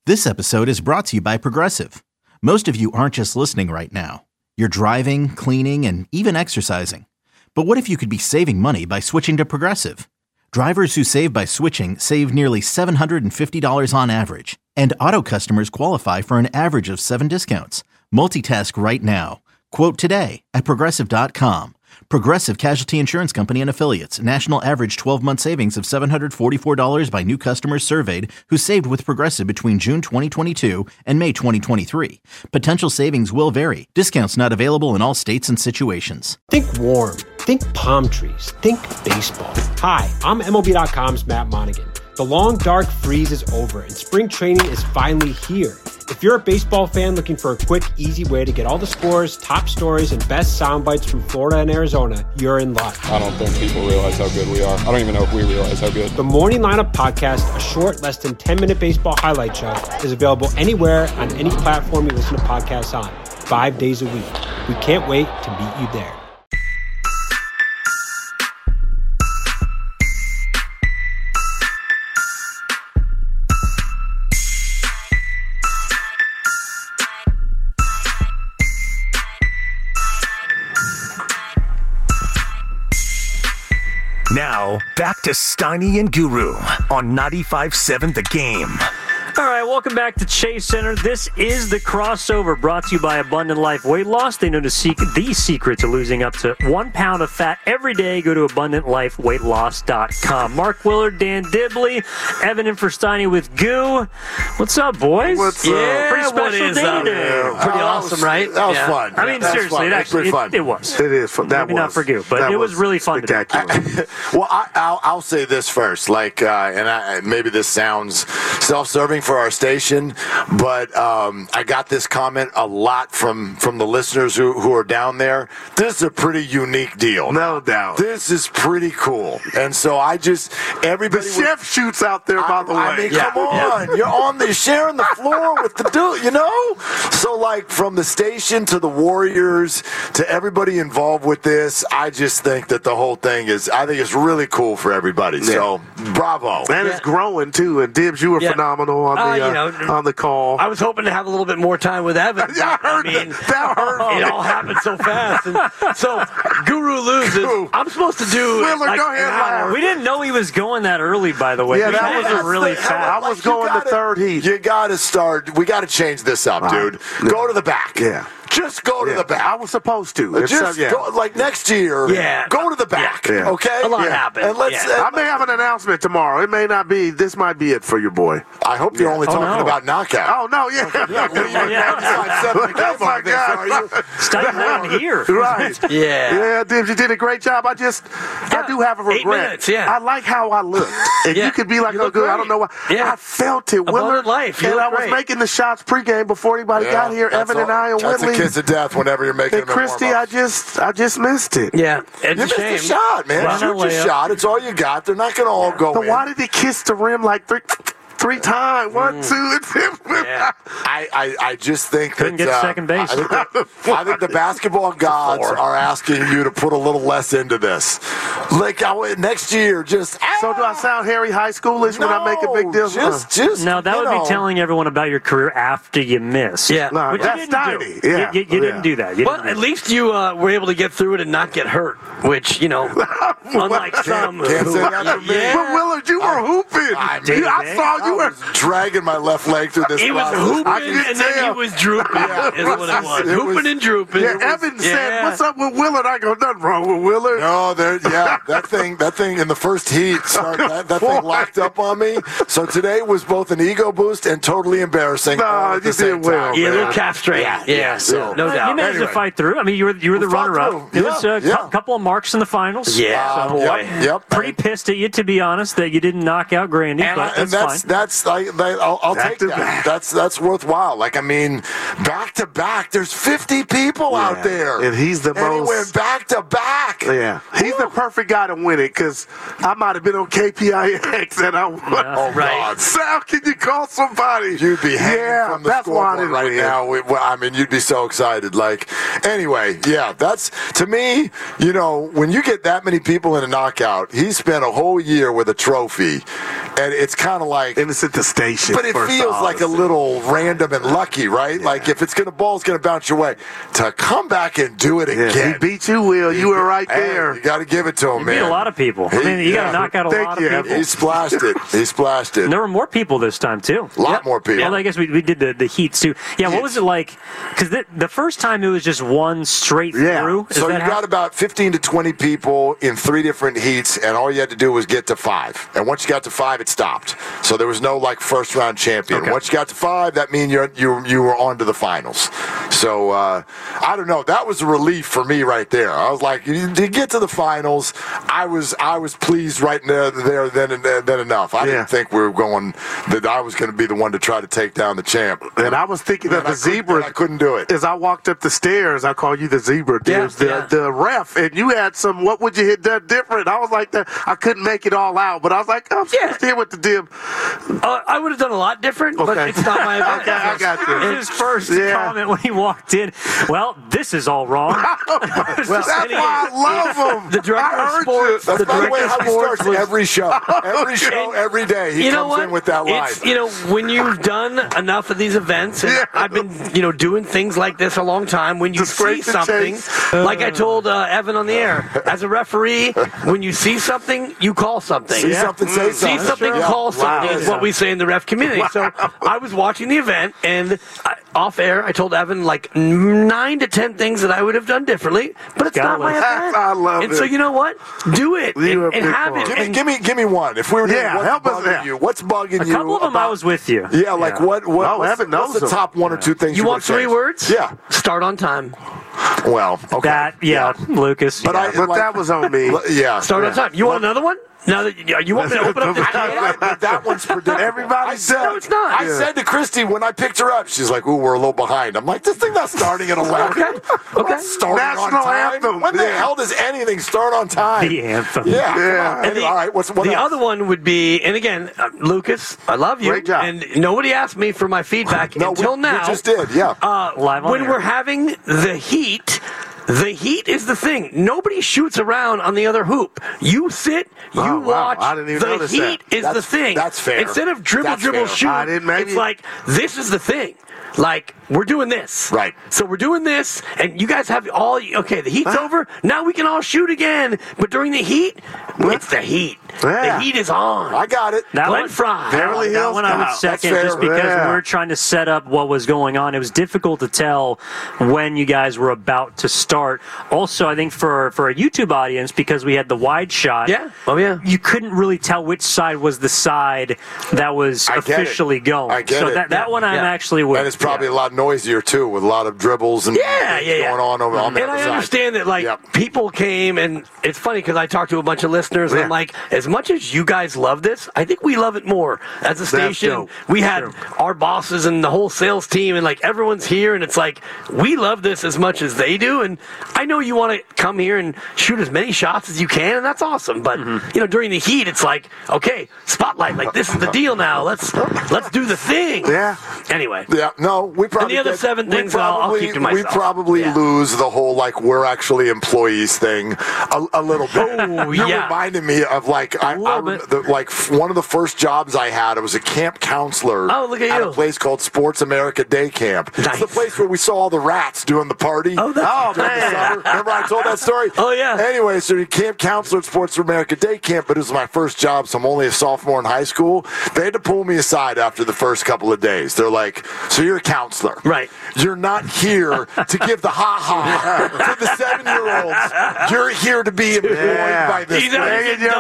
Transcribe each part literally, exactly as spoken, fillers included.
This episode is brought to you by Progressive. Most of you aren't just listening right now. You're driving, cleaning, and even exercising. But what if you could be saving money by switching to Progressive? Drivers who save by switching save nearly seven hundred fifty dollars on average. And auto customers qualify for an average of seven discounts. Multitask right now. Quote today at Progressive dot com. Progressive Casualty Insurance Company and Affiliates. National average twelve-month savings of seven hundred forty-four dollars by new customers surveyed who saved with Progressive between June twenty twenty-two and May twenty twenty-three. Potential savings will vary. Discounts not available in all states and situations. Think warm. Think palm trees. Think baseball. Hi, I'm M L B dot com's Matt Monaghan. The long, dark freeze is over, and spring training is finally here. If you're a baseball fan looking for a quick, easy way to get all the scores, top stories, and best sound bites from Florida and Arizona, you're in luck. I don't think people realize how good we are. I don't even know if we realize how good. The Morning Lineup Podcast, a short, less than ten-minute baseball highlight show, is available anywhere on any platform you listen to podcasts on, five days a week. We can't wait to meet you there. Now, back to Steiny and Guru on ninety-five point seven The Game. All right, welcome back to Chase Center. This is the crossover brought to you by Abundant Life Weight Loss. They know the secret, the secret to losing up to one pound of fat every day. Go to abundant life weight loss dot com. Mark Willard, Dan Dibley, Evan in for Steiny with Goo. What's up, boys? What's yeah, up? Pretty special what is day up? today. Yeah. Pretty Oh, awesome, was, right? That was yeah. fun. I mean, that seriously, was it actually it, fun. It, it was. It is fun. That Maybe was. not for Goo, but that it was, was really fun. Spectacular. well, I, I'll, I'll say this first, like, uh, and I, maybe this sounds self-serving for our station, but um, I got this comment a lot from, from the listeners who, who are down there. This is a pretty unique deal. No doubt. This is pretty cool. And so I just, everybody. The chef shoots out there, by I, the way. I mean, yeah. come on. Yeah. You're on the, sharing the floor with the dude, you know? So, like, from the station to the Warriors to everybody involved with this, I just think that the whole thing is, I think it's really cool for everybody. Yeah. So, bravo. And yeah. it's growing, too. And, Dibs, you were yeah. phenomenal on the, uh, you know, uh, on the call. I was hoping to have a little bit more time with Evan. Yeah, I heard I mean, that. That hurt. It all happened so fast. And so, Guru loses. Guru. I'm supposed to do Willard, like go ahead, an hour. We didn't know he was going that early, by the way. Yeah, we that was a really fast. I was Like, going gotta, the third heat. You got to start. We got to change this up, Right. dude. Go to the back. Yeah. Just go to yeah. the back. I was supposed to. It's, Just uh, yeah. go, like next year. Yeah. Go to the back. Yeah. Okay. A lot yeah. happened. And let's. Yeah. And I may have an announcement tomorrow. It may not be. This might be it for your boy. I hope you're only Oh, talking no. about knockout. Oh, no, yeah. Yeah, what are you Yeah. yeah. Oh, my God. Steiny not here. Right. Yeah. Yeah, Dibs, you did a great job. I just, I do have a regret. Eight minutes, yeah. I like how I looked. And Yeah. you could be like, You oh, look good. I great. don't know why. Yeah. I felt it. Abundant Willard, life. You and look I was great. making the shots pregame before anybody Yeah, got here. that's Evan and all- I and That's Whitley. a kiss of death whenever you're making And them in Christy, I warm-ups. just, I just missed it. Yeah. It's You a missed shame. a shot, man. Well, Shoot your layup. shot. It's all you got. They're not going to all go But in. why did he kiss the rim like three, three times? One, two, and three. Yeah. I, I, I just think Couldn't that get to uh, second base. I think, that, I think the basketball gods are asking you to put a little less into this. Like I, next year, just So do I sound Harry High Schoolish when I make a big deal? Just, just No, that you would know. be telling everyone about your career after you missed. Yeah. No, Which you that's didn't tiny. do. Yeah. You, you, you Yeah. didn't do that. You Well, didn't do at that. least you uh, were able to get through it and not get hurt, which, you know, unlike some. Can't who- say that for me. Yeah. But Willard, you were hooping. I You- mean, I saw I you were. was dragging my left leg through this He was process. hooping I can and then he tell. was drooping, Yeah. is what it was. It hooping was- and drooping. Yeah, It was- Evan said, yeah. "What's up with Willard?" I go, "Nothing wrong with Willard." No, there, yeah, that thing, that thing in the first heat, start, that, that thing locked up on me. So today was both an ego boost and totally embarrassing. Nah, all at the you same did well, time. Yeah, a little man. calf strain. Yeah, yeah, so- no Uh, doubt. You managed Anyway. to fight through. I mean, you were you were the We fought runner-up. through. It was a Yeah, cou- yeah. couple of marks in the finals. Yeah, Uh, so boy. Yep, yep. pretty pissed at you, to be honest, that you didn't knock out Grandy. And, but I, and that's that's fine. that's I, I, I'll, I'll Back take to that. back. That's that's worthwhile. wild. Like, I mean, back to back, there's fifty people Yeah. out there. And he's the and most- he went back to back. Yeah, he's the perfect guy to win it because I might have been on K P I X and I won. Oh, Right. God. Sal, can you call somebody? You'd be hanging yeah, from the that's why I scoreboard didn't right win. now. We- well, I mean, you'd be so excited. Like, anyway, yeah, that's, to me, you know, when you get that many people in a knockout, he spent a whole year with a trophy, and it's kind of like, And it's at the station. but it first feels of all. like a little random and lucky, right? Like, if it's going to, ball's going to bounce your way. To come back and do it Yeah, again. he beat you, Will. You were right Hey, there. You got to give it to him, You man. beat a lot of people. I mean, you got to Yeah. knock out a Thank lot you. of people. He splashed it. He splashed it. And there were more people this time, too. A lot more people. Yeah, I guess we, we did the, the heats, too. Yeah, what was it like? Because the, the first time it was just one straight Yeah. through. Is So you that how- got about fifteen to twenty people in three different heats, and all you had to do was get to five. And once you got to five, it stopped. So there was no like first round champion. Okay. Once you got to five, that means you're, you you were on to the finals. So uh, I don't know. That was a relief for me right there. I was like, you, you get to the finals. I was I was pleased right there there then and then enough. I Yeah. didn't think we were going that I was going to be the one to try to take down the champ. And I was thinking And of I the couldn't- zebra. and I couldn't do it. As I walked up the stairs, I called you the zebra. Yeah, There's the, yeah. the ref, and you had some, what would you hit done different? I was like, that. I couldn't make it all out, but I was like, I'm Yeah. supposed to hit with the dim. Uh, I would have done a lot different, but Okay. it's not my event. Okay, I got It was you. his first Yeah. comment when he walked in. Well, this is all wrong. Well, that's why I love him. The director I of heard sports, you. That's the by the way director how of he sports starts was every show. Every show, every day, he you know comes what? in with that line. It's, you know, when you've done enough of these events, and Yeah. I've been, you know, doing things like this a long time, when you see Disgrace and something, chase. like I told uh, Evan on the air, as a referee, when you see something, you call something. See something, say See something. something, Yeah. call something Wow. is what we say in the ref community. So I was watching the event, and I, off air, I told Evan like nine to ten things that I would have done differently, but it's Gotta not my love it. event. I love and it. so you know what? Do it You were a and, and big have part. it. Give me, and give me, give me one. If we were doing Yeah, what's help us bugging out. you, what's bugging A you? couple of them I about- was with you. Yeah, like what? What? Oh, what's, Evan what's knows the them. top one or two things you you want would three change? words? Yeah. Start on time. Well, okay. That, yeah, Lucas. But yeah. I- But like- that was on me. Yeah. Start on time. You want another one? Now that you, you want me to open up the I can? know, but that one's predictable. Everybody I said, No, it's not. I Yeah. said to Christy when I picked her up, she's like, "Ooh, we're a little behind." I'm like, "This thing not starting at eleven. Okay. We're Okay. not starting on National time. anthem. When the Yeah. hell does anything start on time?" The anthem. Yeah. come Yeah. on. And Anyway, the, all right. What's what the else? other one would be, and again, uh, Lucas, I love you. Great job. And nobody asked me for my feedback No, until we, now. we just did. Yeah. Uh, Live on when air. we're having the heat, the heat is the thing. Nobody shoots around on the other hoop. You sit, you Oh, wow. watch. I didn't even the notice heat that. is the That's- thing. that's fair. Instead of dribble, That's dribble, fair. shoot, I didn't maybe- it's like this is the thing. Like we're doing this, Right. So we're doing this, and you guys have all. Okay, the heat's over. Now we can all shoot again. But during the heat, it's the heat. Yeah. The heat is on. I got it. That Glenn one, Fry. Beverly that Hills one I would Cop. second That's just fair. because Yeah. we were trying to set up what was going on. It was difficult to tell when you guys were about to start. Also, I think for for a YouTube audience, because we had the wide shot, Yeah. Oh yeah. you couldn't really tell which side was the side that was I get it. officially going. I get so it. that, that Yeah. one I'm Yeah. actually with. And it's probably a lot noisier too, with a lot of dribbles and Yeah, things yeah, yeah. going on over on the And other I side. understand that, like, Yep. people came, and it's funny because I talked to a bunch of listeners, and I'm Yeah. like, as much as you guys love this, I think we love it more as a station. dope. We had our bosses and the whole sales team, and like everyone's here, and it's like we love this as much as they do. And I know you want to come here and shoot as many shots as you can, and that's awesome. But you know, during the heat, it's like, okay, spotlight, like this is the deal now. Let's let's do the thing. Yeah. Anyway. Yeah, no, we probably the other get- seven we things I'll- I'll probably, keep to We myself. probably Yeah. lose the whole like we're actually employees thing a, a little bit. Oh, You're yeah. reminding me of like I, little I bit. the, like f- one of the first jobs I had. I was a camp counselor. Oh, look at at you. a place called Sports America Day Camp. It's the Nice. place where we saw all the rats doing the party. Oh, that's Oh, during the man. summer. Remember I told that story? Oh, yeah. Anyway, so you camp counselor at Sports America Day Camp, but it was my first job, so I'm only a sophomore in high school. They had to pull me aside after the first couple of days. They're like, so you're a counselor. Right. You're not here to give the ha-ha to the seven-year-olds. You're here to be employed Yeah. by this He's out place. here Stay in your double lane. dutch.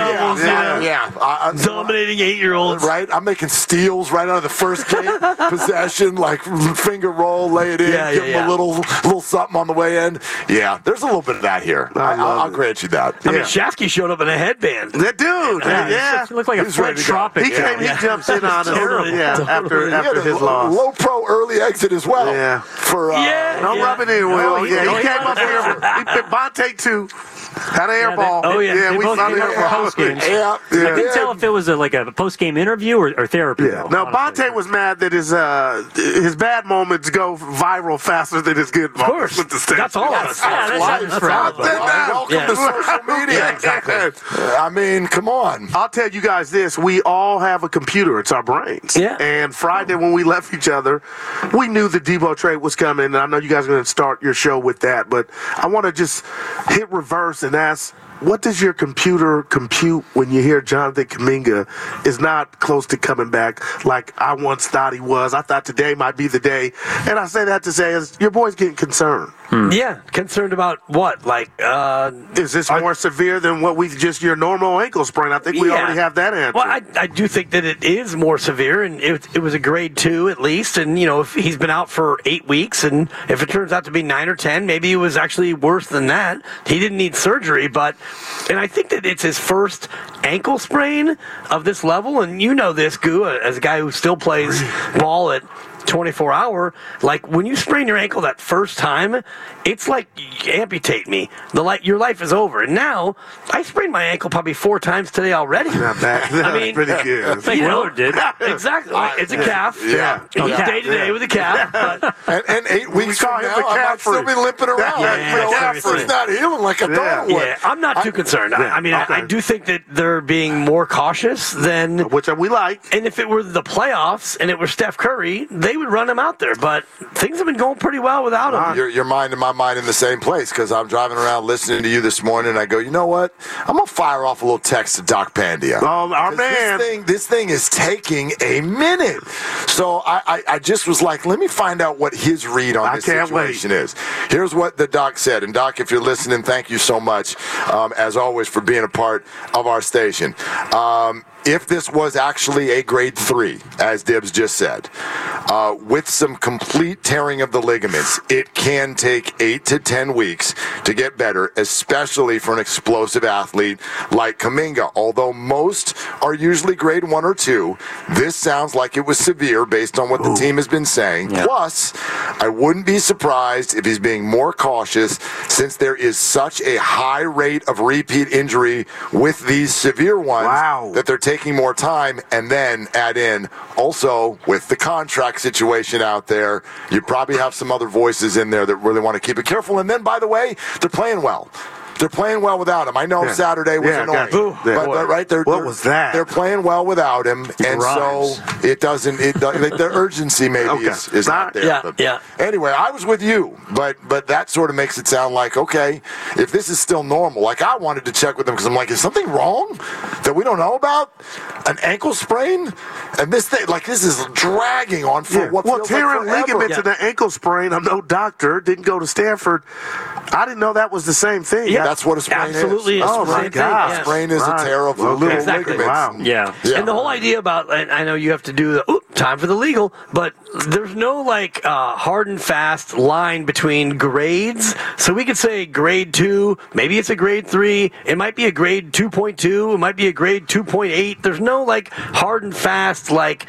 doubles, yeah, you know, yeah. I, I, dominating eight-year-olds. Right? I'm making steals right out of the first game possession, like finger roll, lay it in, Yeah, give yeah, them yeah. a little little something on the way in. Yeah, there's a little bit of that here. I, I'll, I'll grant you that. I mean, Shafsky showed up in a headband. That dude, yeah. yeah. He looked like a He's Fred ready to go. Tropic. He came, Yeah. he jumps in on us. Totally. Yeah, Totally. after, He had after a his low, loss. low pro early exit as well. Yeah. For uh, Yeah. Don't rub it in, Will. Oh, he- yeah, oh, he he came got up it. here. He put Bonte too. Had an air Yeah, ball. they- oh, yeah, yeah they we both saw came the up air for ball. post games. Yeah, I yeah. couldn't tell if it was a, like a post-game interview or, or therapy. Yeah. though, No, honestly. Bonte was mad that his uh, his bad moments go viral faster than his good Of course. moments with the state. That's all of us. Yeah, that's Life. that's for Out everybody. there. Welcome Yeah. to social media. Yeah, exactly. I mean, come on. I'll tell you guys this. We all have a computer. It's our brains. Yeah. And Friday when we left each other, we knew the Debo trade was coming. And I know you guys are going to start your show with that. But I want to just hit reverse and ask, what does your computer compute when you hear Jonathan Kuminga is not close to coming back like I once thought he was? I thought today might be the day. And I say that to say is your boy's getting concerned. Yeah, concerned about what? Like, uh, Is this more severe than what we just your normal ankle sprain? I think we yeah. already have that answer. Well, I, I do think that it is more severe, and it, it was a grade two at least. And, you know, if he's been out for eight weeks, and if it turns out to be nine or ten, maybe it was actually worse than that. He didn't need surgery, but, and I think that it's his first ankle sprain of this level. And you know this, Goo, as a guy who still plays ball at twenty-four hour, like when you sprain your ankle that first time, it's like you amputate me. The like your life is over. And now I sprained my ankle probably four times today already. Not bad. I mean, pretty good. Like you know, Willard did. Exactly. Like, it's a calf. Yeah. He's Yeah. day to day Yeah. with a calf. But And, and eight weeks call from him now, the I might calf still freak. be limping around. Yeah, My calf seriously. is not healing like I Yeah. thought it would. yeah, I'm not too concerned. I, I mean, I, I do think that they're being more cautious than. Which we like. And if it were the playoffs and it were Steph Curry, they would run him out there. But things have been going pretty well without him. Your, your mind and my mind in the same place because I'm driving around listening to you this morning and I go, you know what? I'm going to fire off a little text to Doc Pandia. Oh, our 'Cause man. This thing, this thing is taking a minute. So I, I, I just was like, let me find out what his read on I this can't situation is. Here's what the doc said. And, Doc, if you're listening, thank you so much, um, as always, for being a part of our station. Um, if this was actually a grade three, as Dibbs just said, uh, with some complete tearing of the ligaments, it can take eight to ten weeks to get better, especially for an explosive athlete like Kuminga. Although most are usually grade one or two, this sounds like it was severe based on what the team has been saying. Yeah. Plus, I wouldn't be surprised if he's being more cautious since there is such a high rate of repeat injury with these severe ones Wow. that they're taking more time. And then add in also with the contract situation out there, you probably have some other voices in there that really want to keep it careful. And then, by the way, they're playing well. They're playing well without him. I know Yeah. Saturday was Yeah, annoying, gotcha. but, but right there, What was that? They're playing well without him, and Rhymes. so it doesn't. It like, the urgency maybe Okay. is, is not there. Yeah, But yeah. Anyway, I was with you, but but that sort of makes it sound like okay, if this is still normal. Like I wanted to check with him because I'm like, is something wrong that we don't know about? An ankle sprain, and this thing like this is dragging on for Yeah. what Well, feels like tearing forever. ligaments Yeah. in the ankle sprain. I'm no doctor. Didn't go to Stanford. I didn't know that was the same thing. Yeah. That's what a sprain Absolutely. is. It's Oh, the my same God. Thing, yeah. Sprain is Right. a tear of Okay. little Exactly. ligaments. Wow. Yeah. Yeah. And the whole idea about, and I know you have to do the oop, time for the legal, but there's no like uh, hard and fast line between grades. So we could say grade two, maybe it's a grade three, it might be a grade two point two, it might be a grade two point eight. There's no like hard and fast like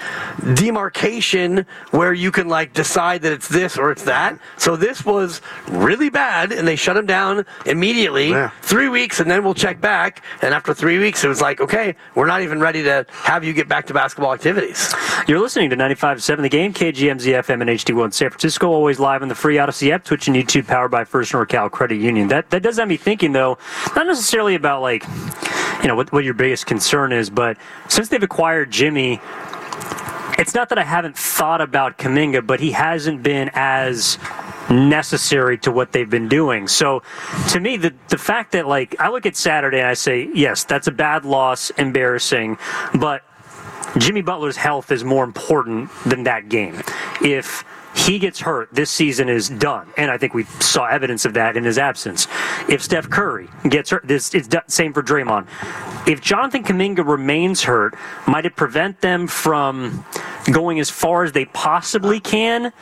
demarcation where you can like decide that it's this or it's that. So this was really bad, and they shut him down immediately. Yeah. Three weeks, and then we'll check back. And after three weeks, it was like, okay, we're not even ready to have you get back to basketball activities. You're listening to ninety-five point seven The Game, K G M Z F M and H D one San Francisco, always live on the free Odyssey app, Twitch and YouTube, powered by First NorCal Credit Union. That that does have me thinking, though, not necessarily about, like, you know, what, what your biggest concern is, but since they've acquired Jimmy, it's not that I haven't thought about Kuminga, but he hasn't been as necessary to what they've been doing. So to me, the the fact that, like, I look at Saturday and I say, yes, that's a bad loss, embarrassing, but Jimmy Butler's health is more important than that game. If he gets hurt, this season is done. And I think we saw evidence of that in his absence. if Steph Curry gets hurt, this it's the same for Draymond. If Jonathan Kuminga remains hurt, might it prevent them from going as far as they possibly can?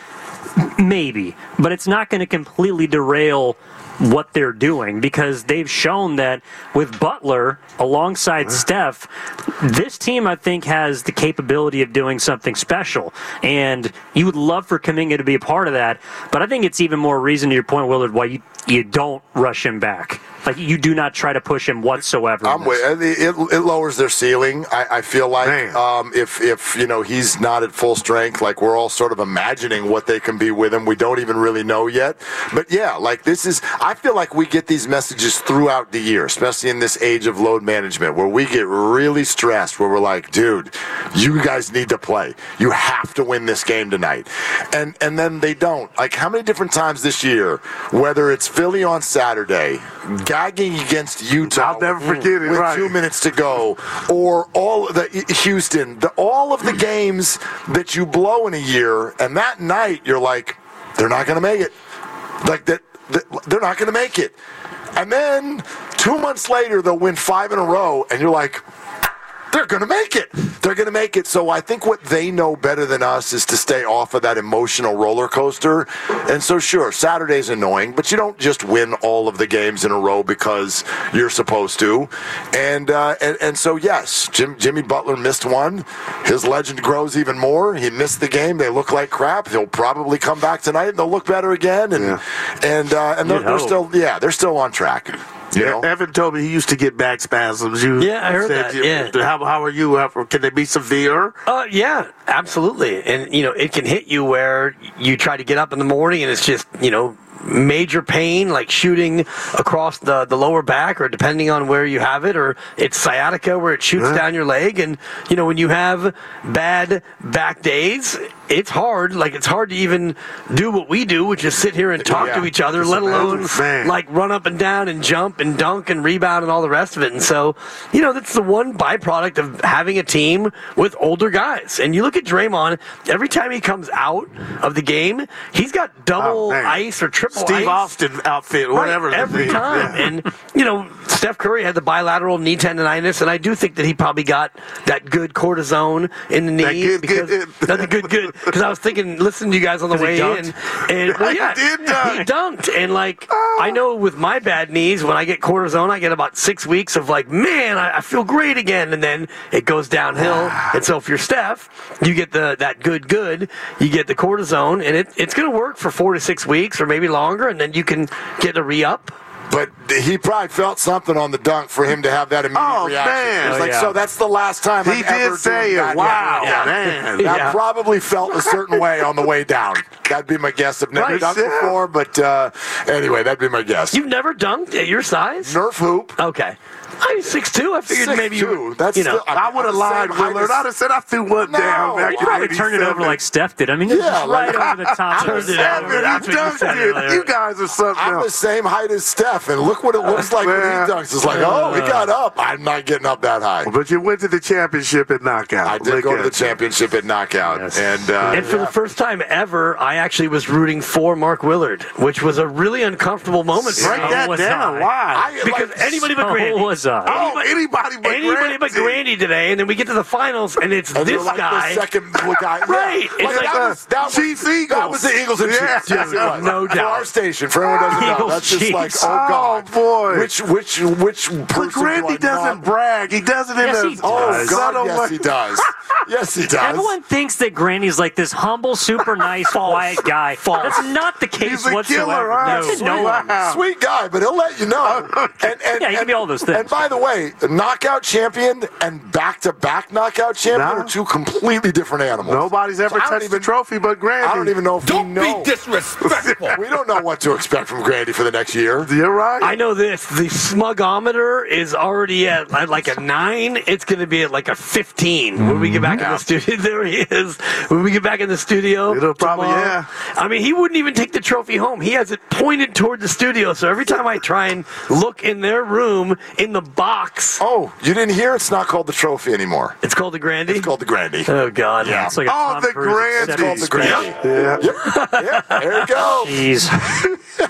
Maybe, but it's not going to completely derail what they're doing, because they've shown that with Butler alongside Steph, this team, I think, has the capability of doing something special. And you would love for Kuminga to be a part of that, but I think it's even more reason, to your point, Willard, why you, you don't rush him back. Like, you do not try to push him whatsoever. I'm with, it, it lowers their ceiling. I, I feel like um, if if you know he's not at full strength, like we're all sort of imagining what they can be with him. We don't even really know yet. But yeah, like this is. I feel like we get these messages throughout the year, especially in this age of load management, where we get really stressed. Where we're like, dude, you guys need to play. You have to win this game tonight, and and then they don't. Like how many different times this year, whether it's Philly on Saturday, gagging against Utah, I'll never forget it, with right. two minutes to go, or all the Houston, the, all of the games that you blow in a year, and that night you're like, they're not going to make it. Like that, that they're not going to make it. And then two months later, they'll win five in a row, and you're like, they're going to make it. They're going to make it. So I think what they know better than us is to stay off of that emotional roller coaster. And so, sure, Saturday's annoying, but you don't just win all of the games in a row because you're supposed to. And uh, and, and so, yes, Jim, Jimmy Butler missed one. His legend grows even more. He missed the game. They look like crap. He'll probably come back tonight, and they'll look better again. And yeah. and uh, and they're, they're still, yeah, they're still on track. You yeah, know? Evan told me he used to get back spasms. You yeah, I heard said, that. You, yeah. How, how are you? Can they be severe? Uh, yeah, absolutely. And, you know, it can hit you where you try to get up in the morning and it's just, you know, major pain, like shooting across the, the lower back, or depending on where you have it, or it's sciatica where it shoots yeah. down your leg. And, you know, when you have bad back days, it's hard. Like, it's hard to even do what we do, which is sit here and talk yeah. to each other, let alone, Man. like, run up and down and jump and dunk and rebound and all the rest of it. And so, you know, that's the one byproduct of having a team with older guys. And you look at Draymond, every time he comes out of the game, he's got double oh, ice or triple Steve ice. Austin outfit, whatever. Right, every time. Yeah. And, you know, Steph Curry had the bilateral knee tendonitis, and I do think that he probably got that good cortisone in the knee. Good, because, good. That's a good, good. Because I was thinking, listening to you guys on the way in. And, well, yeah, he did dunk. He dunked. And, like, oh. I know with my bad knees, when I get cortisone, I get about six weeks of, like, man, I, I feel great again. And then it goes downhill. And so if you're Steph, you get the that good, good. You get the cortisone, and it, it's going to work for four to six weeks or maybe longer, and then you can get a re-up. But he probably felt something on the dunk for him to have that immediate oh, reaction. Man. It was oh, like, yeah. so that's the last time he I've did ever say it. That. Wow, yeah. man. That yeah. probably felt a certain way on the way down. That'd be my guess. I've never right, dunked yeah. before, but uh, anyway, that'd be my guess. You've never dunked at your size? Nerf hoop. Okay. I'm six two. I figured six maybe you two. That's you know. still, I, I would have lied, Willard. I'd have said I threw one no, down back You in probably turned it over like Steph did. I mean, you're Yeah, just like, right over the top. turned it over. You That's what you dunked said it. earlier. You guys are something I'm else. the same height as Steph, and look what it looks like when he dunks. It's like, oh, he got up. I'm not getting up that high. But you went to the championship at knockout. I did Look go to at the you. championship at knockout, Yes. and uh, And for yeah. the first time ever, I actually was rooting for Mark Willard, which was a really uncomfortable moment for Break me. that was down. I. Why? I- Because like, anybody but So Grandy. was I. oh, anybody but Anybody but Grandy. Grandy today, and then we get to the finals, and it's and this you're like guy. the second guy. Right. Yeah. It's Like, like that was, that was, Chiefs Eagles. That was the Eagles and Yeah. Chiefs. Yes, it was. No For doubt. our station, for anyone who doesn't know, Eagles, that's just like, Chiefs. oh god, Oh, boy. which which which person? But Grandy do I doesn't not- brag. He does it in Yes, a he does. Oh god, subtle yes way. he does. Yes, he does. Everyone thinks that Grandy's like this humble, super nice, quiet guy. False. That's not the case He's a whatsoever. killer, huh? No, Sweet. no one. Wow. Sweet guy, but he'll let you know. And, and, Yeah, he can and, be all those things. And by the way, knockout champion and back-to-back knockout champion Nah. are two completely different animals. Nobody's ever So I don't touched even- the trophy but Grandy. I don't even know if Don't we know. be disrespectful. We don't know what to expect from Grandy for the next year. You're right. I know this. The smugometer is already at at like a nine. It's going to be at like a fifteen when we get back in Yeah. the studio. There he is. When we get back in the studio, It'll probably, tomorrow. yeah. I mean, he wouldn't even take the trophy home. He has it pointed toward the studio. So every time I try and look in their room in the box, Oh, you didn't hear? It's not called the trophy anymore. it's called the Grandy. It's called the Grandy. Oh God. Yeah. It's like a Oh, Tom the Cruise Grandy. It's called the seventies Grandy. sketch. Yeah. Yeah, there you go. Jeez.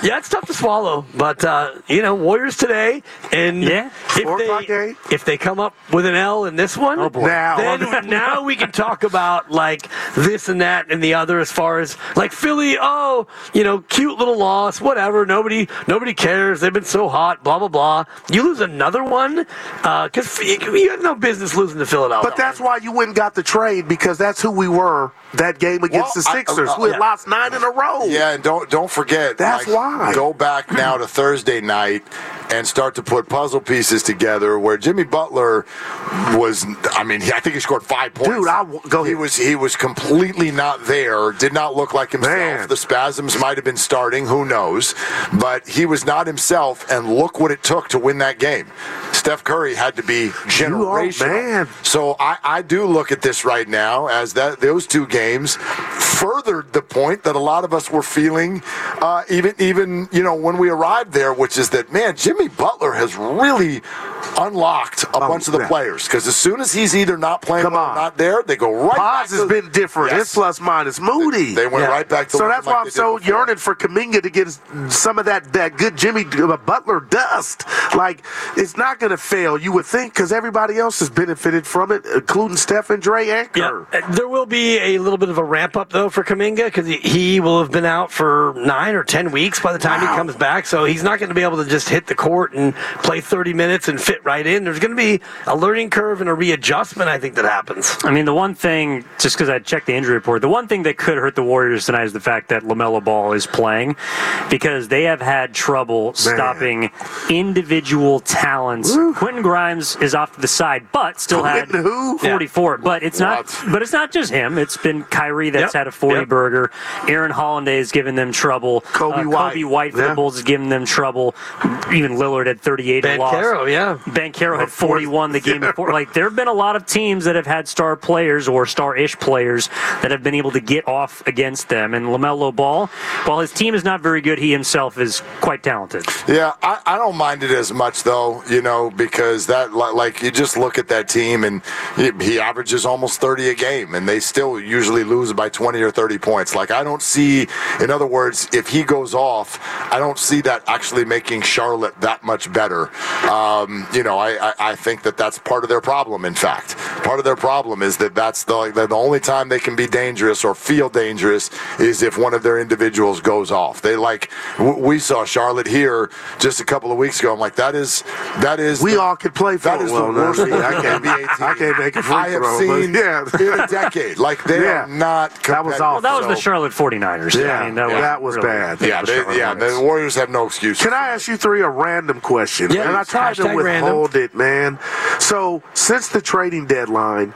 Yeah, it's tough to swallow, but uh, you know, Warriors today, and yeah, if they if they come up with an L in this one, oh boy. Now, then now we can talk about like this and that and the other as far as like Philly. Oh, you know, cute little loss, whatever. Nobody nobody cares. They've been so hot. Blah blah blah. You lose another one because uh, you, you have no business losing to Philadelphia. But that's why you went and got the trade, because that's who we were that game against Well, the Sixers. I, uh, we had yeah. lost nine in a row. Yeah, and don't don't forget. That's like, why. Go back now to Thursday night and start to put puzzle pieces together. Where Jimmy Butler was, I mean, I think he scored five points. Dude, I go He ahead. was he was completely not there. Did not look like himself. Man. The spasms might have been starting. Who knows? But he was not himself. And look what it took to win that game. Steph Curry had to be generational. man. So I, I do look at this right now as that those two games furthered the point that a lot of us were feeling, uh, even even you know when we arrived there, which is that man, Jimmy Butler has really unlocked a Oh, bunch of the yeah. players, because as soon as he's either not playing Come well or on. not there, they go right. back Paz to has been different. Yes. His plus minus moody. They went Yeah. right back to. So looking that's why like I'm they did so before. yearning for Kuminga to get some of that, that good Jimmy Butler dust. Like, it's not going to fail, you would think, because everybody else has benefited from it, including Steph and Dre and Yeah, Kerr. uh, there will be a little bit of a ramp up though for Kuminga because he, he will have been out for nine or ten weeks by the time Wow. he comes back. So he's not going to be able to just hit the court and play thirty minutes and fit right in. There's going to be a learning curve and a readjustment, I think, that happens. I mean, the one thing, just because I checked the injury report, the one thing that could hurt the Warriors tonight is the fact that LaMelo Ball is playing, because they have had trouble stopping individual talents. Woo. Quentin Grimes is off to the side, but still had Quentin who? forty-four. But it's not. What? But it's not just him. It's been Kyrie that's Yep. had a forty Yep. burger. Aaron Holiday has given them trouble. Kobe uh, White. Kobe White for Yeah. the Bulls has given them trouble. Even Lillard had thirty-eight and lost. Bankero, yeah. Bankero had forty-one the game before. Like, there have been a lot of teams that have had star players or star-ish players that have been able to get off against them. And LaMelo Ball, while his team is not very good, he himself is quite talented. Yeah, I, I don't mind it as much though, you know, because that li- like you just look at that team and he, he averages almost thirty a game, and they still usually lose by twenty or thirty points. Like I don't see, in other words, if he goes off, I don't see that actually making Charlotte that much better. Um, you know, I, I, I think that that's part of their problem. In fact, part of their problem is that that's the like, the only time they can be dangerous or feel dangerous is if one of their individuals goes off. They like w- we saw Charlotte here just a couple of weeks ago. I'm like, that is that is We the, all could play for that it. is Well, the worst no, I can't- N B A team I can't make a free I have throw, seen but yeah. in a decade. Like they Yeah. are not. That was competitive. awful. Well, that was the So- Charlotte forty-niners. Yeah, I mean, that, that was was really- bad. Yeah, the they, Charlotte yeah. Hornets. The Warriors have no excuse. Can I ask you three a random question? Yeah, and I tried to hashtag withhold it, man. So, since the trading deadline,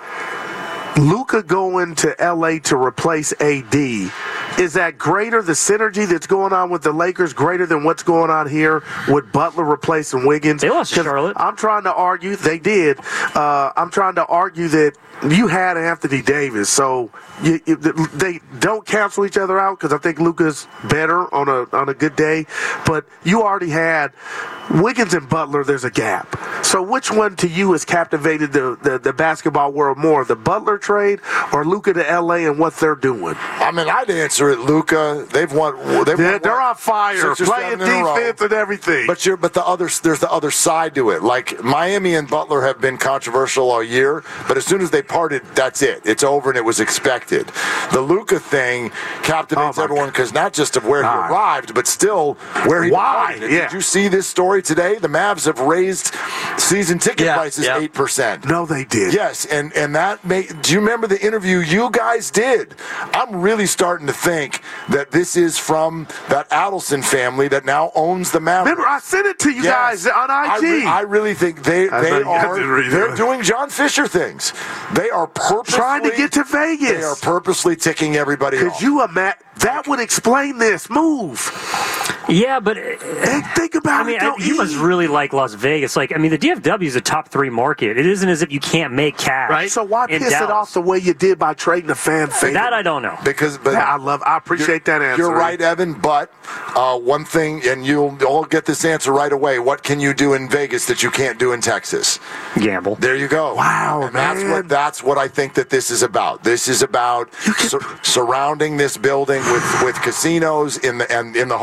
Luka going to L A to replace A D, is that greater, the synergy that's going on with the Lakers, greater than what's going on here with Butler replacing Wiggins? They lost to 'Cause Charlotte. I'm trying to argue, they did. Uh, I'm trying to argue that you had Anthony Davis, so you, you, they don't cancel each other out, because I think Luka's better on a on a good day. But you already had Wiggins and Butler. There's a gap. So which one to you has captivated the, the, the basketball world more, the Butler trade or Luka to L A and what they're doing? I mean, I'd answer it, Luka. They've won. They've They're, won, they're what, on fire, six or playing seven in a row. defense and everything. But you're, but the other, there's the other side to it. Like Miami and Butler have been controversial all year, but as soon as they parted, that's it. It's over, and it was expected. The Luka thing captivates Oh, my everyone because not just of where God. he arrived, but still where he Why? departed. Yeah. Did you see this story today? The Mavs have raised season ticket Yeah, prices yeah. eight percent. no, they did. Yes, and, and that made. Do you remember the interview you guys did? I'm really starting to think that this is from that Adelson family that now owns the Mavericks. Remember, I sent it to you Yes. guys on I G. I, re- I really think they I they know you guys are didn't read they're it. doing John Fisher things. They are purposely Trying to get to Vegas. They are purposely ticking everybody Could off. you imagine? That would explain this move. Yeah, but uh, Think, think about I mean, it. I, Don't you must eat. really like Las Vegas. Like, I mean, the D F W is a top three market. It isn't as if you can't make cash. Right. So why in piss Dallas. it off the way you did by trading a fan favorite? That I don't know. because but Yeah, I love. I appreciate that answer. You're right, Evan. But uh, one thing, and you'll all get this answer right away. What can you do in Vegas that you can't do in Texas? Gamble. There you go. Wow, and that's man. what that's what I think that this is about. This is about sur- surrounding this building with, with casinos in the and in the hopes of even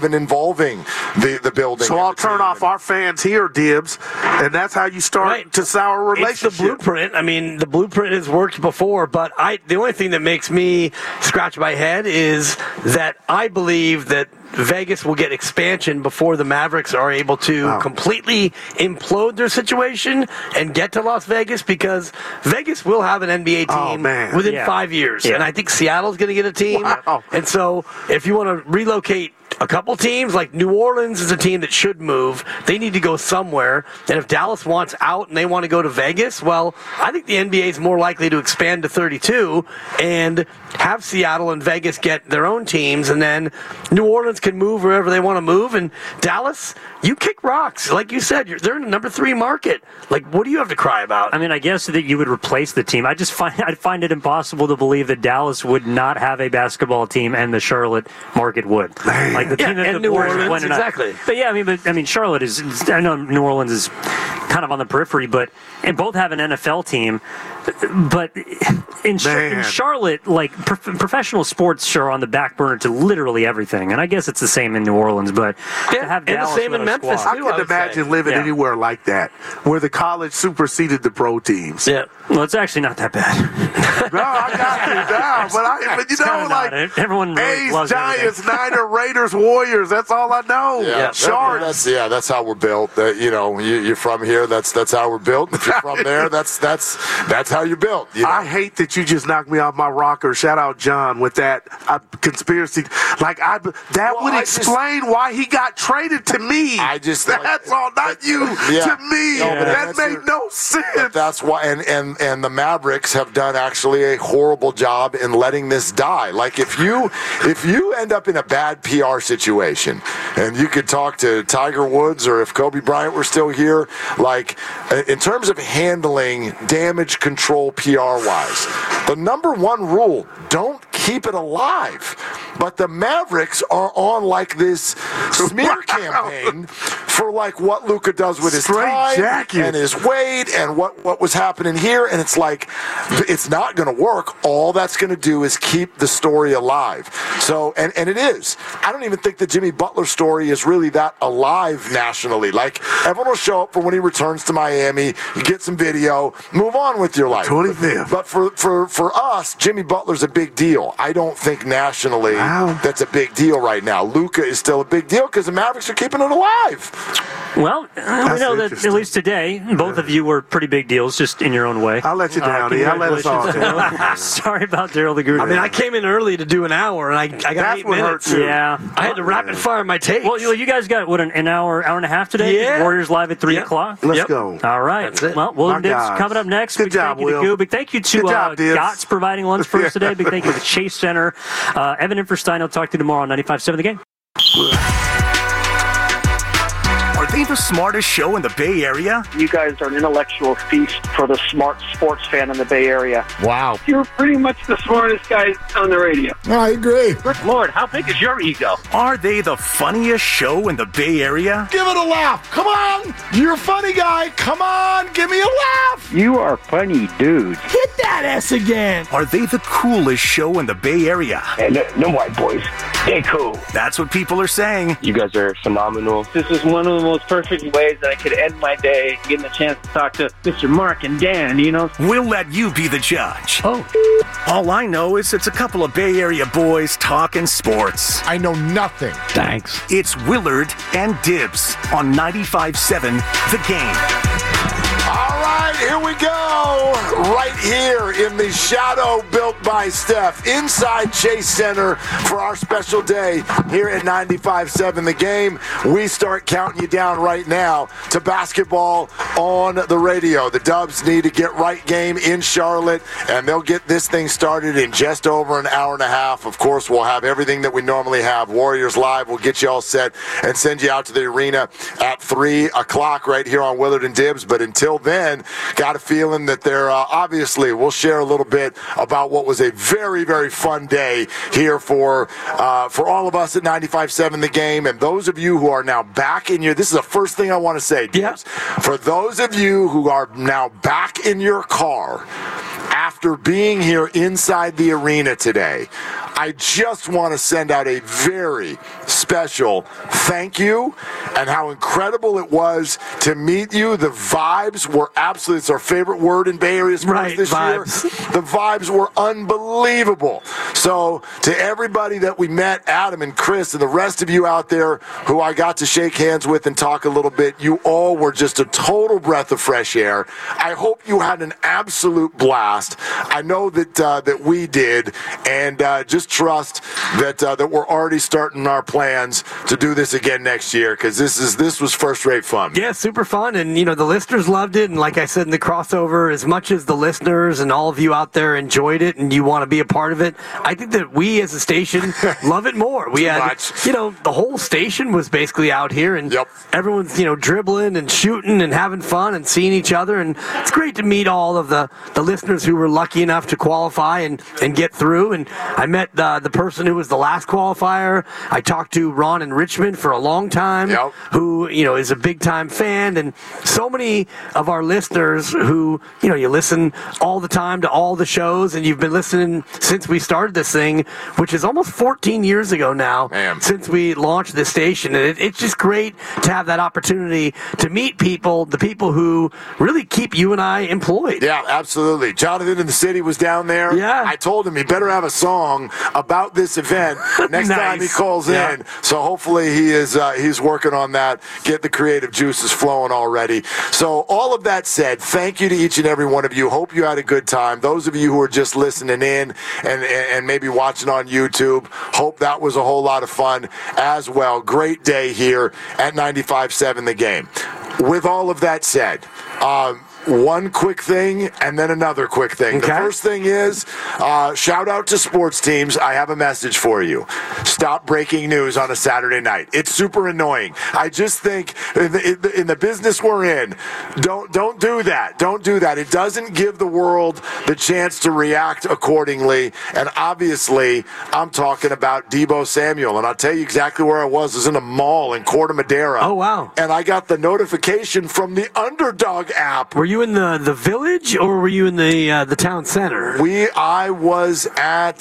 even involving the, the building. So I'll turn off our fans here, Dibs, and that's how you start Right. to sour a relationship. It's the blueprint. I mean, the blueprint has worked before, but I the only thing that makes me scratch my head is that I believe that Vegas will get expansion before the Mavericks are able to Wow. completely implode their situation and get to Las Vegas, because Vegas will have an N B A team Oh, man. within Yeah. five years. Yeah. And I think Seattle's going to get a team. Wow. And so if you want to relocate a couple teams, like New Orleans is a team that should move. They need to go somewhere. And if Dallas wants out and they want to go to Vegas, well, I think the N B A is more likely to expand to thirty-two and have Seattle and Vegas get their own teams, and then New Orleans can move wherever they want to move. And Dallas, you kick rocks. Like you said, you're, they're in the number three market. Like, what do you have to cry about? I mean, I guess that you would replace the team. I just find I find it impossible to believe that Dallas would not have a basketball team and the Charlotte market would. Like the Yeah, team that and the New Warriors Orleans, went and I- exactly. But yeah, I mean, but I mean, Charlotte is. I know New Orleans is kind of on the periphery, but and both have an N F L team. But in, Ch- in Man. Charlotte, like prof- professional sports are on the back burner to literally everything, and I guess it's the same in New Orleans. But Yeah, to have and the Dallas same in with a Memphis, squad- I too, can I would imagine say. living Yeah. anywhere like that, where the college superseded the pro teams. yeah. Well, it's actually not that bad. No, I got you down, but I, but you It's know, kinda like not. Everyone really A's, loves everything. Giants, Niner, Raiders, Warriors. That's all I know. Yeah, that- Sharks. that's yeah, that's how we're built. That you know, you, you're from here. That's that's how we're built. If you're from there, that's that's that's how you're built. You know? I hate that you just knocked me off my rocker. Shout out John with that uh, conspiracy. Like I, that Well, would I just- explain why he got traded to me. I just like- that's all, not you. Yeah. To me, No, but that that's made your- no sense. But that's why, and, and and the Mavericks have done actually a horrible job in letting this die. Like if you if you end up in a bad P R situation, and you could talk to Tiger Woods, or if Kobe Bryant were still here, like in terms of handling damage control P R wise, the number one rule: don't keep it alive. But the Mavericks are on like this smear campaign for like what Luka does with his Straight time jacket. and his weight and what, what was happening here. And it's like, it's not going to work. All that's going to do is keep the story alive. So, and, and it is. I don't even think the Jimmy Butler story is really that alive nationally. Like, everyone will show up for when he returns to Miami, you get some video, move on with your life. twenty-fifth. But for, for, for us, Jimmy Butler's a big deal. I don't think nationally Wow. that's a big deal right now. Luka is still a big deal because the Mavericks are keeping it alive. Well, uh, we know that interesting. at least today, both of you were pretty big deals, just in your own way. I'll let you down, E. I'll let us all congratulations. down. Sorry about Daryl the Guru. I mean, I came in early to do an hour, and I, I got That's eight what minutes. hurt, too. yeah. I had to rapid fire my takes. Well, you, you guys got, what, an, an hour, hour and a half today? Yeah. Warriors live at three Yep. o'clock? Let's Yep. go. All right. That's it. Well, William My Dibs guys. coming up next. Good Big job, thank you Will. to Goo. Big thank you to Good job, uh, Dibs. Gott's providing lunch for us today. Big thank you to the Chase Center. Uh, Evan Inferstein will talk to you tomorrow on ninety-five point seven The Game. Are they the smartest show in the Bay Area? You guys are an intellectual feast for the smart sports fan in the Bay Area. Wow. You're pretty much the smartest guys on the radio. I agree. Good Lord, how big is your ego? Are they the funniest show in the Bay Area? Give it a laugh. Come on. You're a funny guy. Come on. Give me a laugh. You are funny dudes. Hit that S again. Are they the coolest show in the Bay Area? And them white boys, they cool. That's what people are saying. You guys are phenomenal. This is one of the most perfect ways that I could end my day, getting a chance to talk to Mister Mark and Dan, you know? We'll let you be the judge. Oh. All I know is it's a couple of Bay Area boys talking sports. I know nothing. Thanks. It's Willard and Dibs on ninety-five point seven The Game. All right, here we go. Right here in the shadow built by Steph, inside Chase Center for our special day here at ninety-five point seven The Game. We start counting you down right now to basketball on the radio. The Dubs need to get right game in Charlotte, and they'll get this thing started in just over an hour and a half. Of course, we'll have everything that we normally have. Warriors Live will get you all set and send you out to the arena at three o'clock right here on Willard and Dibs. But until then, got a feeling that they're uh, obviously, we'll share a little bit about what was a very, very fun day here for uh, for all of us at ninety-five point seven The Game. And those of you who are now back in your, this is the first thing I want to say, Dibs. For those of you who are now back in your car after being here inside the arena today, I just want to send out a very special thank you and how incredible it was to meet you. The vibes were absolutely, it's our favorite word in Bay Area sports right, this vibes. year. The vibes were unbelievable. So to everybody that we met, Adam and Chris and the rest of you out there who I got to shake hands with and talk a little bit, you all were just a total breath of fresh air. I hope you had an absolute blast. I know that uh, that we did, and uh, just trust that uh, that we're already starting our plans to do this again next year, because this is this was first-rate fun. Yeah, super fun, and you know the listeners loved it, and like I said in the crossover, as much as the listeners and all of you out there enjoyed it, and you want to be a part of it, I think that we as a station love it more. We had, much. you know, the whole station was basically out here, and yep. everyone's you know dribbling and shooting and having fun and seeing each other, and it's great to meet all of the the listeners who were lucky enough to qualify and and get through. And I met uh, the person who was the last qualifier. I talked to Ron in Richmond for a long time, yep. who you know is a big time fan, and so many of our listeners who you know you listen all the time to all the shows, and you've been listening since we started this thing, which is almost fourteen years ago now. Man. Since we launched this station, and it, it's just great to have that opportunity to meet people, the people who really keep you and I employed. Yeah, absolutely. Jonathan in the city was down there. Yeah. I told him he better have a song about this event next Nice. time he calls Yeah. in. So hopefully he is uh, he's working on that. Get the creative juices flowing already. So all of that said, thank you to each and every one of you. Hope you had a good time. Those of you who are just listening in and, and, and maybe watching on YouTube, hope that was a whole lot of fun as well. Great day here at ninety-five point seven The Game. With all of that said, um, one quick thing and then another quick thing. Okay. The first thing is, uh, shout out to sports teams. I have a message for you. Stop breaking news on a Saturday night. It's super annoying. I just think in the, in the, in the business we're in, don't don't do that. Don't do that. It doesn't give the world the chance to react accordingly. And obviously, I'm talking about Deebo Samuel. And I'll tell you exactly where I was. I was in a mall in Corte Madera. Oh, wow. And I got the notification from the Underdog app. Were you in the, the village or were you in the uh, the town center? We, I was at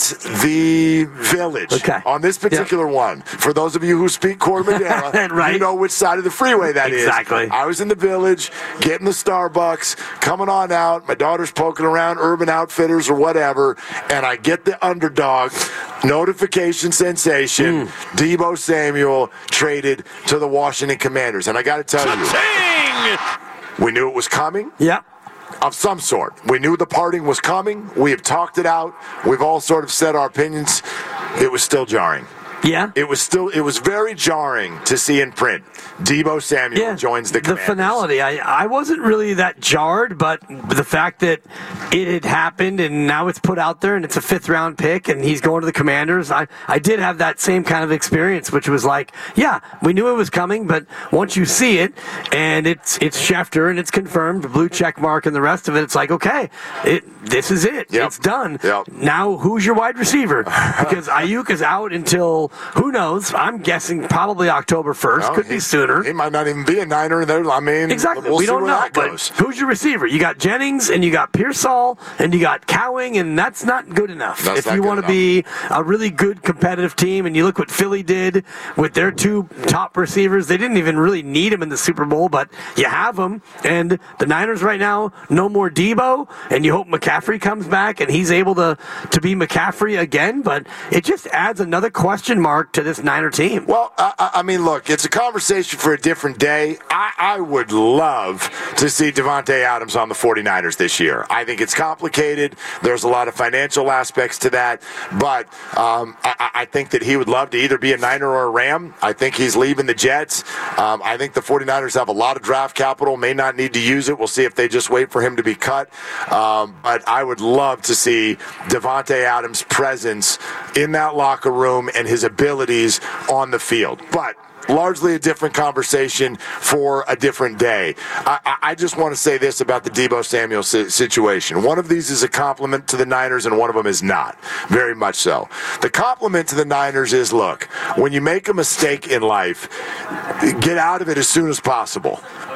the village Okay. on this particular Yep. one. For those of you who speak Corte Madera, Right. you know which side of the freeway that is. Exactly. I was in the village, getting the Starbucks, coming on out. My daughter's poking around Urban Outfitters or whatever, and I get the Underdog notification sensation. Mm. Deebo Samuel traded to the Washington Commanders. And I got to tell you, we knew it was coming. Yeah. Of some sort. We knew the parting was coming. We have talked it out. We've all sort of said our opinions. It was still jarring. Yeah. It was still, it was very jarring to see in print. Deebo Samuel Yeah, joins the the Commanders. finality. I, I wasn't really that jarred, but the fact that it had happened and now it's put out there and it's a fifth round pick and he's going to the Commanders, I, I did have that same kind of experience, which was like, yeah, we knew it was coming, but once you see it and it's it's Schefter and it's confirmed, the blue check mark and the rest of it, it's like, okay, it this is it. Yep. It's done. Yep. Now who's your wide receiver? Because Ayuk is out until, who knows? I'm guessing probably October first. Well, Could he, be sooner. He might not even be a Niner there. I mean, Exactly. we'll we see don't where know. that But goes. who's your receiver? You got Jennings and you got Pearsall and you got Cowing, and that's not good enough. That's if not you good want to be a really good competitive team, and you look what Philly did with their two top receivers, they didn't even really need them in the Super Bowl, but you have them. And the Niners right now, no more Deebo, and you hope McCaffrey comes back and he's able to, to be McCaffrey again, but it just adds another question mark to this Niner team. Well, I, I mean, look, it's a conversation for a different day. I, I would love to see Davante Adams on the 49ers this year. I think it's complicated. There's a lot of financial aspects to that, but um, I, I think that he would love to either be a Niner or a Ram. I think he's leaving the Jets. Um, I think the 49ers have a lot of draft capital, may not need to use it. We'll see if they just wait for him to be cut. Um, but I would love to see Davante Adams' presence in that locker room and his abilities on the field. But largely a different conversation for a different day. I, I just want to say this about the Deebo Samuel situation. One of these is a compliment to the Niners, and one of them is not. Very much so. The compliment to the Niners is, look, when you make a mistake in life, get out of it as soon as possible.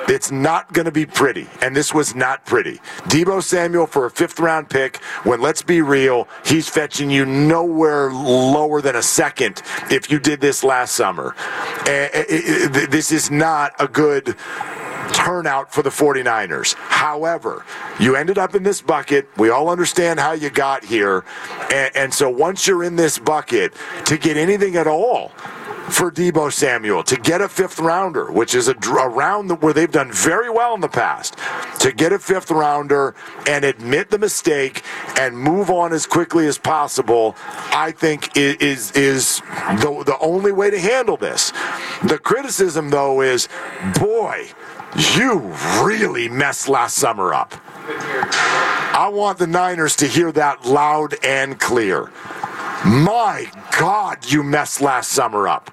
It's not going to be pretty, and this was not pretty. Deebo Samuel for a fifth-round pick, when, let's be real, he's fetching you nowhere lower than a second if you did this last summer. And this is not a good turnout for the 49ers. However, you ended up in this bucket. We all understand how you got here. And, and so once you're in this bucket, to get anything at all for Deebo Samuel, to get a fifth rounder, which is a, a round where they've done very well in the past, to get a fifth rounder and admit the mistake and move on as quickly as possible, I think is is the, the only way to handle this. The criticism, though, is, boy, you really messed last summer up. I want the Niners to hear that loud and clear. My God, you messed last summer up.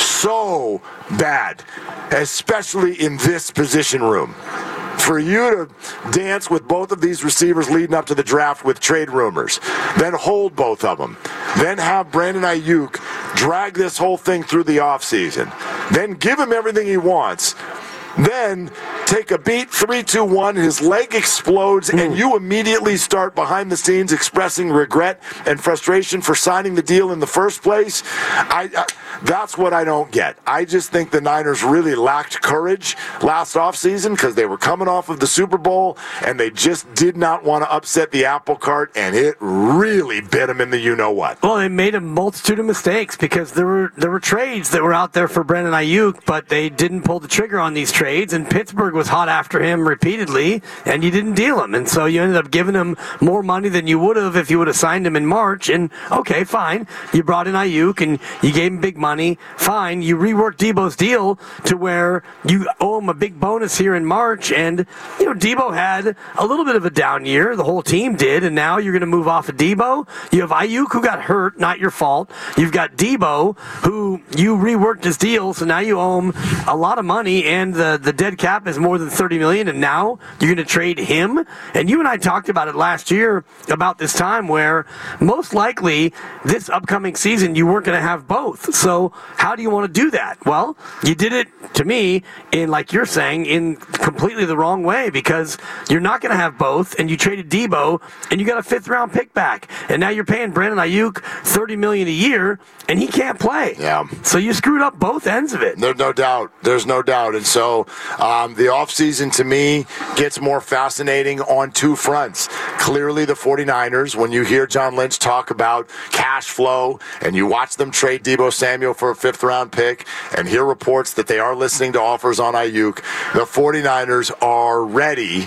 So bad, especially in this position room. For you to dance with both of these receivers leading up to the draft with trade rumors, then hold both of them, then have Brandon Ayuk drag this whole thing through the offseason, then give him everything he wants, then take a beat, three two one, his leg explodes, mm. and you immediately start behind the scenes expressing regret and frustration for signing the deal in the first place. I, I that's what I don't get. I just think the Niners really lacked courage last offseason because they were coming off of the Super Bowl, and they just did not want to upset the apple cart, and it really bit them in the you-know-what. Well, they made a multitude of mistakes because there were there were trades that were out there for Brandon Ayuk, but they didn't pull the trigger on these trades, and Pittsburgh was hot after him repeatedly, and you didn't deal him. And so you ended up giving him more money than you would have if you would have signed him in March. And, okay, fine. You brought in Ayuk, and you gave him big money. Fine. You reworked Deebo's deal to where you owe him a big bonus here in March. And, you know, Deebo had a little bit of a down year. The whole team did. And now you're going to move off of Deebo. You have Ayuk, who got hurt, not your fault. You've got Deebo, who you reworked his deal, so now you owe him a lot of money, and the, the dead cap is more than thirty million dollars, and now you're going to trade him. And you and I talked about it last year about this time, where most likely this upcoming season you weren't going to have both. So how do you want to do that? Well, you did it, to me, in, like you're saying, in completely the wrong way, because you're not going to have both, and you traded Deebo, and you got a fifth round pick back, and now you're paying Brandon Ayuk thirty million dollars a year, and he can't play. Yeah. So you screwed up both ends of it. There's no doubt. There's no doubt. And so um, the offseason, to me, gets more fascinating on two fronts. Clearly, the 49ers, when you hear John Lynch talk about cash flow and you watch them trade Deebo Samuel for a fifth-round pick and hear reports that they are listening to offers on Ayuk, the 49ers are ready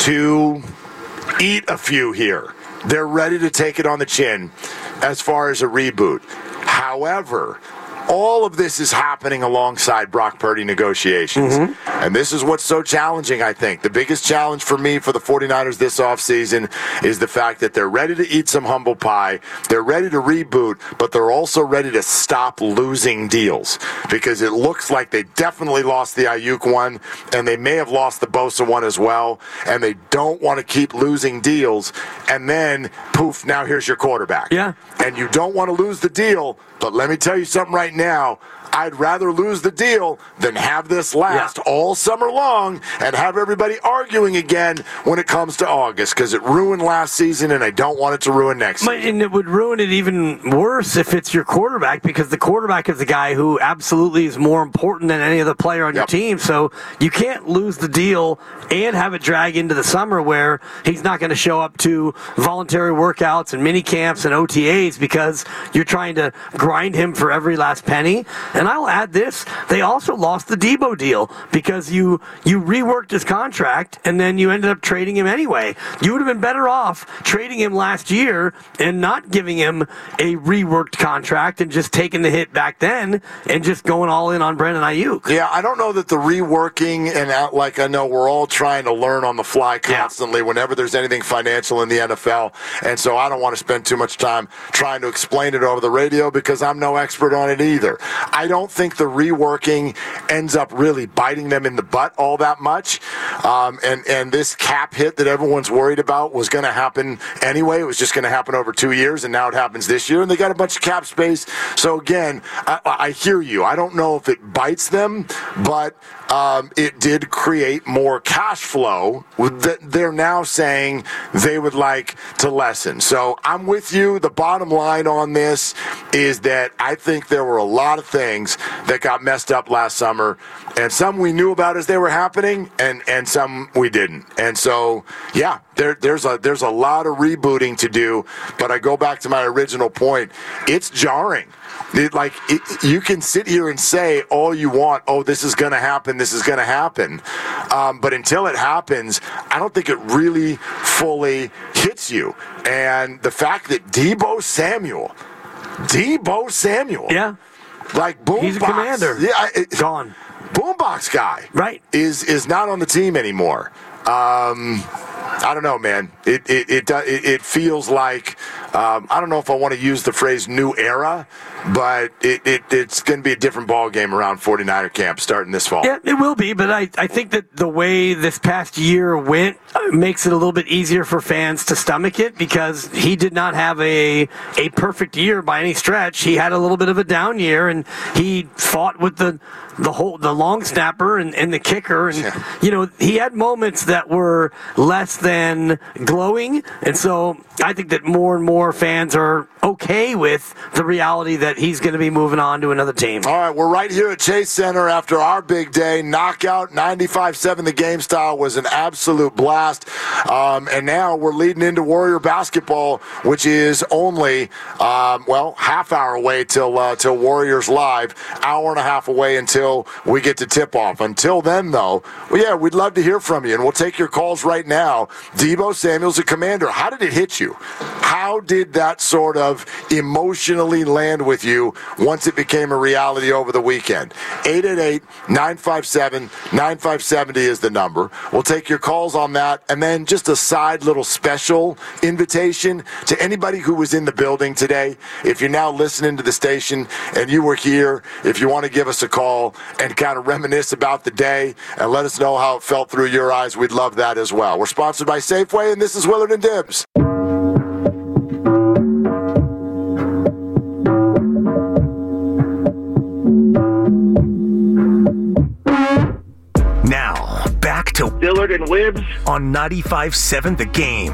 to eat a few here. They're ready to take it on the chin as far as a reboot. However, all of this is happening alongside Brock Purdy negotiations. Mm-hmm. And this is what's so challenging, I think. The biggest challenge for me for the 49ers this offseason is the fact that they're ready to eat some humble pie. They're ready to reboot, but they're also ready to stop losing deals, because it looks like they definitely lost the Ayuk one, and they may have lost the Bosa one as well, and they don't want to keep losing deals. And then, poof, now here's your quarterback. Yeah. And you don't want to lose the deal, but let me tell you something right now. I'd rather lose the deal than have this last yeah. all summer long and have everybody arguing again when it comes to August, because it ruined last season, and I don't want it to ruin next but, season. And it would ruin it even worse if it's your quarterback, because the quarterback is the guy who absolutely is more important than any other player on yep. your team. So you can't lose the deal and have it drag into the summer where he's not going to show up to voluntary workouts and mini camps and O T As because you're trying to grind him for every last penny. And I'll add this, they also lost the Deebo deal because you you reworked his contract and then you ended up trading him anyway. You would have been better off trading him last year and not giving him a reworked contract and just taking the hit back then and just going all in on Brandon Ayuk. Yeah, I don't know that the reworking, and out, like I know we're all trying to learn on the fly constantly yeah. whenever there's anything financial in the N F L, and so I don't want to spend too much time trying to explain it over the radio because I'm no expert on it either. I don't think the reworking ends up really biting them in the butt all that much. Um, and, and this cap hit that everyone's worried about was going to happen anyway. It was just going to happen over two years, and now it happens this year, and they got a bunch of cap space. So, again, I, I hear you. I don't know if it bites them, but um, it did create more cash flow that they're now saying they would like to lessen. So I'm with you. The bottom line on this is that I think there were a lot of things that got messed up last summer, and some we knew about as they were happening, and, and some we didn't. And so, yeah, there, there's a there's a lot of rebooting to do, but I go back to my original point. It's jarring. It, like it, you can sit here and say all you want, oh, this is going to happen, this is going to happen. Um, but until it happens, I don't think it really fully hits you. And the fact that Deebo Samuel, Deebo Samuel, yeah, like boom, he's a box, commander, yeah, it, gone, boombox guy, right, is is not on the team anymore. Um, I don't know, man. It it it, it, it feels like um, I don't know if I want to use the phrase "new era," but it, it it's going to be a different ball game around forty-niner camp starting this fall. Yeah, it will be. But I, I think that the way this past year went makes it a little bit easier for fans to stomach it, because he did not have a a perfect year by any stretch. He had a little bit of a down year, and he fought with the the whole the long snapper and, and the kicker, and yeah. you know, he had moments that were less than glowing, and so I think that more and more fans are okay with the reality that he's going to be moving on to another team. All right, we're right here at Chase Center after our big day. Knockout ninety-five seven, the game style was an absolute blast. Um, and now we're leading into Warrior basketball, which is only, um, well, half hour away till, uh, till Warriors Live, hour and a half away until we get to tip-off. Until then, though, well, yeah, we'd love to hear from you, and we'll take your calls right now. Deebo Samuel's a commander. How did it hit you? How did that sort of emotionally land with you once it became a reality over the weekend? eight eight eight, nine five seven, nine five seven zero is the number. We'll take your calls on that. And then just a side little special invitation to anybody who was in the building today. If you're now listening to the station and you were here, if you want to give us a call and kind of reminisce about the day and let us know how it felt through your eyes, we'd love that as well. We're sponsored by Safeway, and this is Willard and Dibs. Now, back to Dillard and Wibbs on ninety-five seven The Game.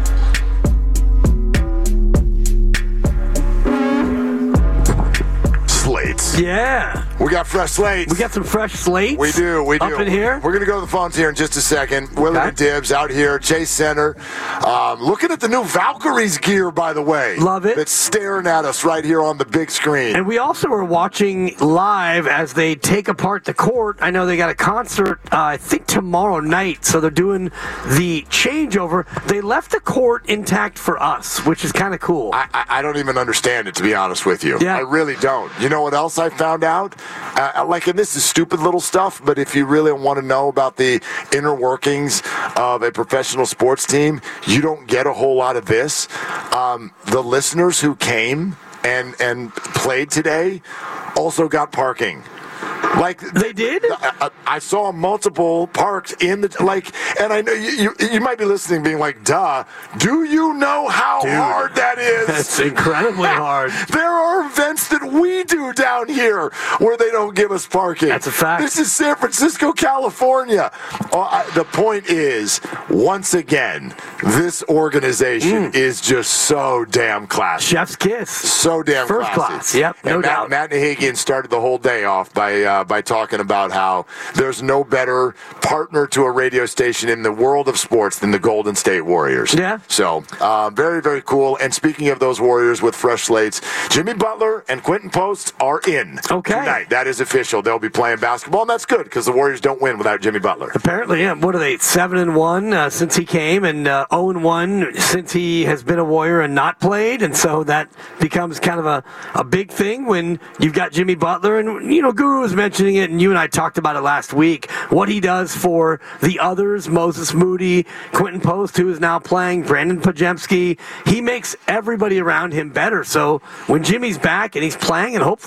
Slates. Yeah. We got fresh slates. We got some fresh slates. We do, we do. Up in here. We're going to go to the phones here in just a second. Willard Okay. and Dibs out here at Chase Center. Um, looking at the new Valkyries gear, by the way. Love it. That's staring at us right here on the big screen. And we also are watching live as they take apart the court. I know they got a concert, uh, I think, tomorrow night, so they're doing the changeover. They left the court intact for us, which is kind of cool. I, I, I don't even understand it, to be honest with you. Yeah. I really don't. You know what else I found out? Uh, like, and this is stupid little stuff, but if you really want to know about the inner workings of a professional sports team, you don't get a whole lot of this. Um, the listeners who came and and played today also got parking. Like they did? I, I saw multiple parked in the like, and I know you, you. You might be listening, being like, "Duh." Do you know how Dude, hard that is? That's incredibly hard. There are events that we do down here where they don't give us parking. That's a fact. This is San Francisco, California. Uh, I, the point is, once again, this organization mm. is just so damn classy. Chef's kiss. So damn First classy. class. Yep, no and doubt. Matt, Matt Nahigian started the whole day off by uh, by talking about how there's no better partner to a radio station in the world of sports than the Golden State Warriors. Yeah. So uh, very, very cool. And speaking of those Warriors with fresh slates, Jimmy Butler and Quentin Post are in okay. tonight. That is official. They'll be playing basketball, and that's good because the Warriors don't win without Jimmy Butler. Apparently, yeah. What are they? Seven and one uh, since he came, and uh, zero and one since he has been a Warrior and not played. And so that becomes kind of a, a big thing when you've got Jimmy Butler. And you know, Guru was mentioning it, and you and I talked about it last week. What he does for the others, Moses Moody, Quentin Post, who is now playing, Brandon Pajemski, he makes everybody around him better. So when Jimmy's back and he's playing, and hopefully his back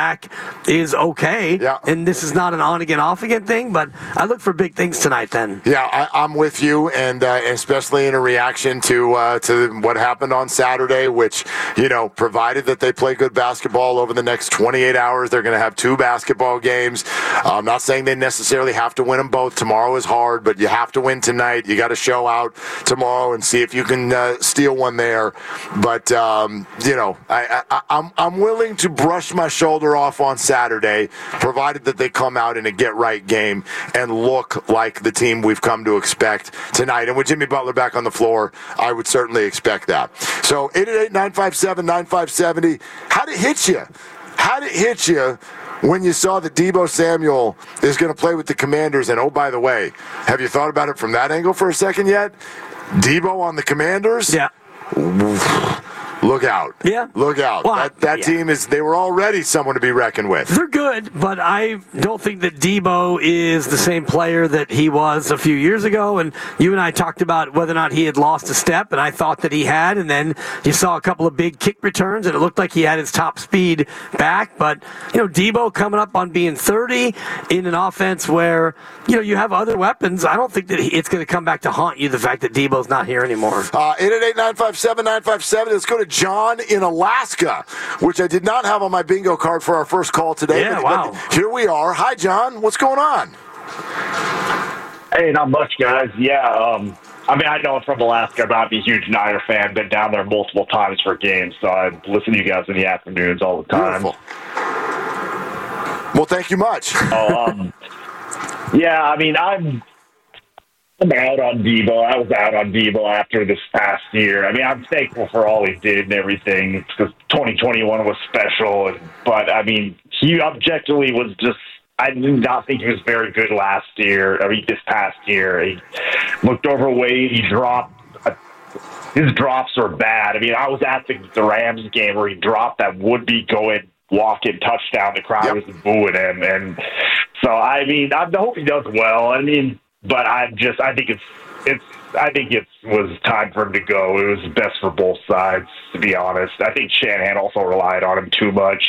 back is okay. Yeah. And this is not an on-again, off-again thing, but I look for big things tonight then. Yeah, I, I'm with you, and uh, especially in a reaction to uh, to what happened on Saturday, which, you know, provided that they play good basketball over the next twenty-eight hours, they're going to have two basketball games. Uh, I'm not saying they necessarily have to win them both. Tomorrow is hard, but you have to win tonight. You got to show out tomorrow and see if you can uh, steal one there. But, um, you know, I, I, I'm, I'm willing to brush my shoulder off on Saturday, provided that they come out in a get-right game and look like the team we've come to expect tonight. And with Jimmy Butler back on the floor, I would certainly expect that. So eight eight eight, nine five seven, nine five seven zero. How did it hit you? How did it hit you when you saw that Deebo Samuel is going to play with the Commanders? And, oh, by the way, have you thought about it from that angle for a second yet? Deebo on the Commanders? Yeah. Look out. Yeah. Look out. Well, that that yeah. team is, they were already someone to be reckoned with. They're good, but I don't think that Deebo is the same player that he was a few years ago. And you and I talked about whether or not he had lost a step, and I thought that he had. And then you saw a couple of big kick returns, and it looked like he had his top speed back. But, you know, Deebo coming up on being thirty in an offense where, you know, you have other weapons. I don't think that it's going to come back to haunt you, the fact that Deebo's not here anymore. Uh, eight eight eight, nine five seven, nine five seven. Let's go to John in Alaska, which I did not have on my bingo card for our first call today. Yeah, but, wow. But here we are. Hi, John. What's going on? Hey, not much, guys. Yeah, um, I mean, I know I'm from Alaska. I'm not a huge Niner fan. Been down there multiple times for games, so I listen to you guys in the afternoons all the time. Beautiful. Well, thank you much. oh, um, yeah, I mean, I'm... I'm out on Deebo. I was out on Deebo after this past year. I mean, I'm thankful for all he did and everything because twenty twenty-one was special. But, I mean, he objectively was just – I did not think he was very good last year. I mean, this past year. He looked overweight. He dropped – his drops were bad. I mean, I was at the, the Rams game where he dropped that would-be going walk-in touchdown. The crowd yep. was booing him. And so, I mean, I hope he does well. I mean – But I'm just, I think it's, it's, I think it was time for him to go. It was best for both sides, to be honest. I think Shanahan also relied on him too much.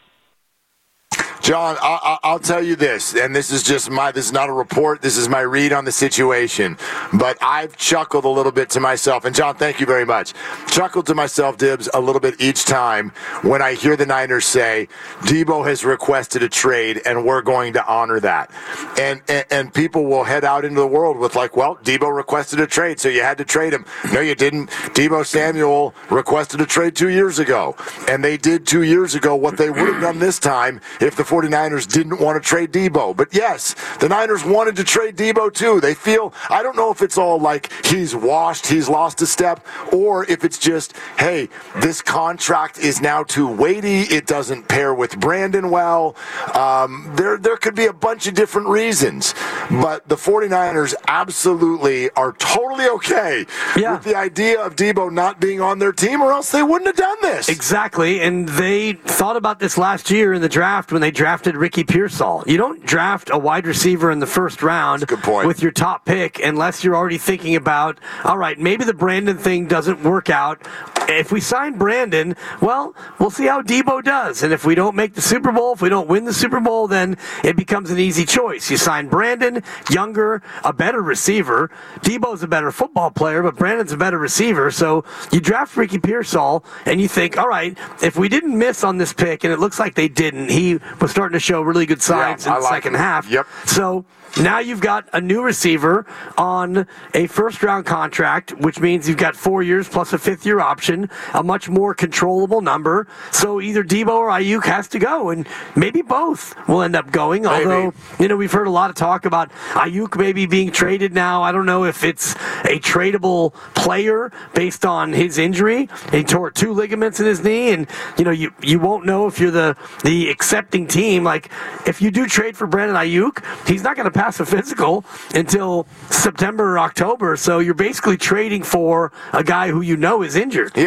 John, I, I'll tell you this, and this is just my, this is not a report, this is my read on the situation, but I've chuckled a little bit to myself, and John, thank you very much, chuckled to myself, Dibs, a little bit each time when I hear the Niners say, Deebo has requested a trade, and we're going to honor that. And, and, and people will head out into the world with like, well, Deebo requested a trade, so you had to trade him. No, you didn't. Deebo Samuel requested a trade two years ago, and they did two years ago what they would have done this time if the 49ers didn't want to trade Deebo. But yes, the Niners wanted to trade Deebo too. They feel, I don't know if it's all like he's washed, he's lost a step, or if it's just, hey, this contract is now too weighty, it doesn't pair with Brandon well. Um, there, there could be a bunch of different reasons. But the 49ers absolutely are totally okay yeah. with the idea of Deebo not being on their team, or else they wouldn't have done this. Exactly, and they thought about this last year in the draft when they drafted Ricky Pearsall. You don't draft a wide receiver in the first round Good point. with your top pick unless you're already thinking about, all right, maybe the Brandon thing doesn't work out. If we sign Brandon, well, we'll see how Deebo does. And if we don't make the Super Bowl, if we don't win the Super Bowl, then it becomes an easy choice. You sign Brandon, younger, a better receiver. Deebo's a better football player, but Brandon's a better receiver. So you draft Ricky Pearsall, and you think, all right, if we didn't miss on this pick, and it looks like they didn't, he was starting to show really good signs yeah, in the like second him. half. Yep. So now you've got a new receiver on a first-round contract, which means you've got four years plus a fifth-year option, a much more controllable number. So either Deebo or Ayuk has to go, and maybe both will end up going. Maybe. Although, you know, we've heard a lot of talk about Ayuk maybe being traded now. I don't know if it's a tradable player based on his injury. He tore two ligaments in his knee, and, you know, you, you won't know if you're the, the accepting team. Like, if you do trade for Brandon Ayuk, he's not going to pass a physical until September or October, so you're basically trading for a guy who you know is injured. He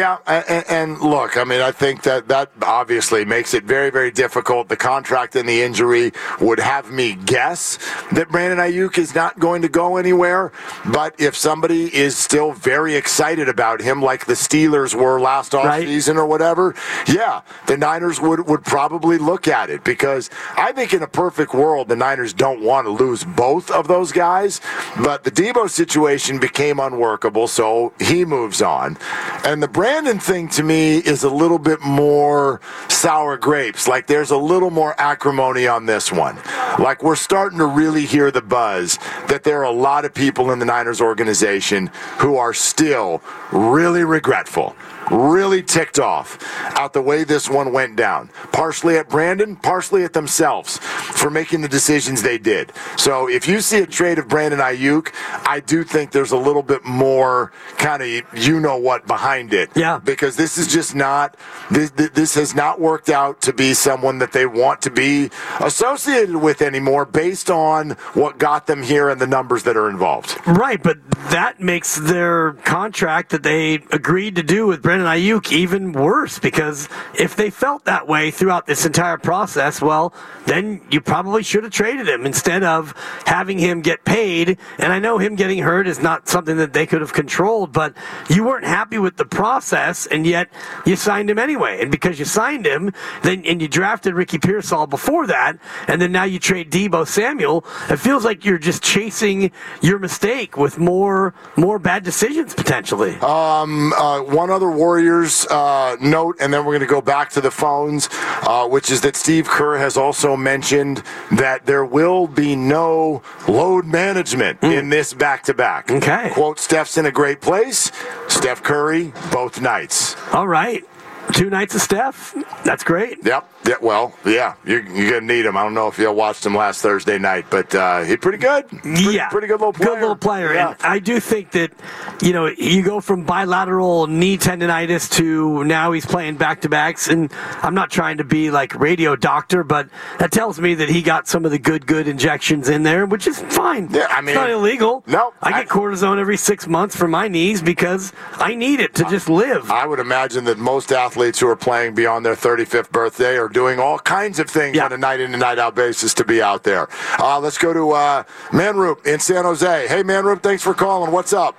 Yeah, and, and look, I mean, I think that that obviously makes it very, very difficult. The contract and the injury would have me guess that Brandon Ayuk is not going to go anywhere. But if somebody is still very excited about him, like the Steelers were last offseason right. or whatever, yeah, the Niners would, would probably look at it, because I think in a perfect world, the Niners don't want to lose both of those guys. But the Deebo situation became unworkable, so he moves on. And the Brandon thing to me is a little bit more sour grapes. Like, there's a little more acrimony on this one. Like, we're starting to really hear the buzz that there are a lot of people in the Niners organization who are still really regretful, really ticked off at the way this one went down. Partially at Brandon, partially at themselves for making the decisions they did. So if you see a trade of Brandon Ayuk, I do think there's a little bit more kind of you-know-what behind it. Yeah. Because this is just not, this, this has not worked out to be someone that they want to be associated with anymore based on what got them here and the numbers that are involved. Right, but that makes their contract that they agreed to do with Brandon Ayuk even worse, because if they felt that way throughout this entire process, well, then you probably should have traded him instead of having him get paid. And I know him getting hurt is not something that they could have controlled, but you weren't happy with the process, and yet you signed him anyway. And because you signed him, then and you drafted Ricky Pearsall before that, and then now you trade Deebo Samuel, it feels like you're just chasing your mistake with more more bad decisions potentially. Um, uh, one other Warriors uh, note, and then we're going to go back to the phones, uh, which is that Steve Kerr has also mentioned that there will be no load management mm. in this back-to-back. Okay. Quote, Steph's in a great place. Steph Curry, both nights. All right. Two nights of Steph. That's great. Yep. Yeah, well, yeah, you're, you're going to need him. I don't know if you watched him last Thursday night, but uh, he's pretty good. Pretty, yeah. Pretty good little player. Good little player. Yeah. And I do think that, you know, you go from bilateral knee tendonitis to now he's playing back-to-backs. And I'm not trying to be like radio doctor, but that tells me that he got some of the good, good injections in there, which is fine. Yeah, I mean, it's not illegal. No. I get I, cortisone every six months for my knees because I need it to just live. I would imagine that most athletes who are playing beyond their thirty-fifth birthday are doing all kinds of things yeah. on a night in and night out basis to be out there. Uh, let's go to uh, Manroop in San Jose. Hey, Manroop, thanks for calling. What's up?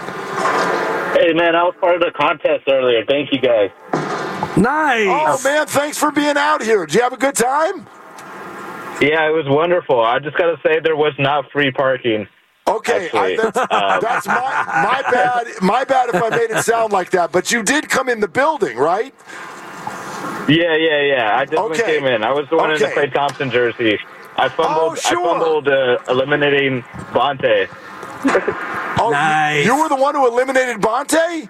Hey, man, I was part of the contest earlier. Thank you, guys. Nice. Oh, man, thanks for being out here. Did you have a good time? Yeah, it was wonderful. I just got to say there was not free parking. Okay, I, that's, um, that's my, my bad. My bad if I made it sound like that. But you did come in the building, right? Yeah, yeah, yeah. I just okay. came in. I was the one okay. in the Klay Thompson jersey. I fumbled. Oh, sure. I fumbled uh, eliminating Bonte. oh, nice. You were the one who eliminated Bonte?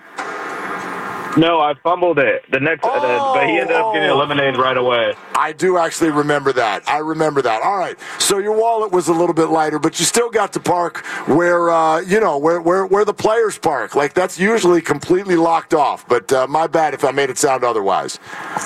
No, I fumbled it. The next, oh, uh, but he ended up getting eliminated right away. I do actually remember that. I remember that. All right. So your wallet was a little bit lighter, but you still got to park where uh, you know where, where where the players park. Like that's usually completely locked off. But uh, my bad if I made it sound otherwise.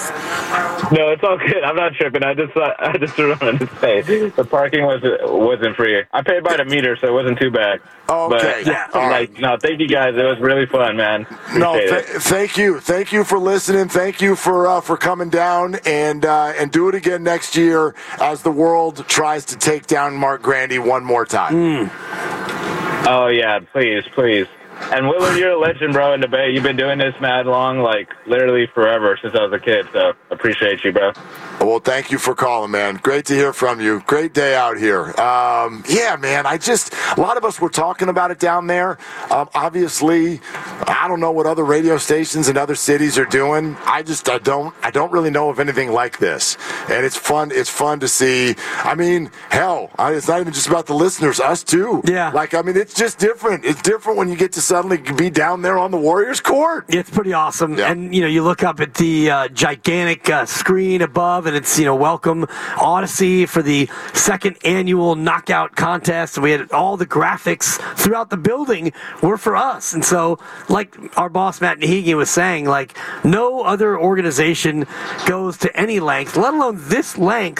No, it's all good. I'm not tripping. I just uh, I just wanted to say the parking was wasn't free. I paid by the meter, so it wasn't too bad. Okay. But, yeah. Like right. no, thank you guys. It was really fun, man. Appreciate no, th- it. thank you, thank you for listening. Thank you for uh, for coming down and uh, and do it again next year as the world tries to take down Mark Grandy one more time. Mm. Oh yeah, please, please. And Willard, you're a legend, bro, in the Bay. You've been doing this mad long, like literally forever since I was a kid. So appreciate you, bro. Well, thank you for calling, man. Great to hear from you. Great day out here. Um, yeah, man, I just, a lot of us were talking about it down there. Um, obviously, I don't know what other radio stations in other cities are doing. I just, I don't, I don't really know of anything like this. And it's fun, it's fun to see. I mean, hell, I, it's not even just about the listeners, us too. Yeah. Like, I mean, it's just different. It's different when you get to suddenly be down there on the Warriors court. It's pretty awesome. Yeah. And, you know, you look up at the uh, gigantic uh, screen above, and it's, you know, welcome Odyssey for the second annual knockout contest. And we had all the graphics throughout the building were for us. And so, like our boss Matt Nahigi was saying, like no other organization goes to any length, let alone this length, to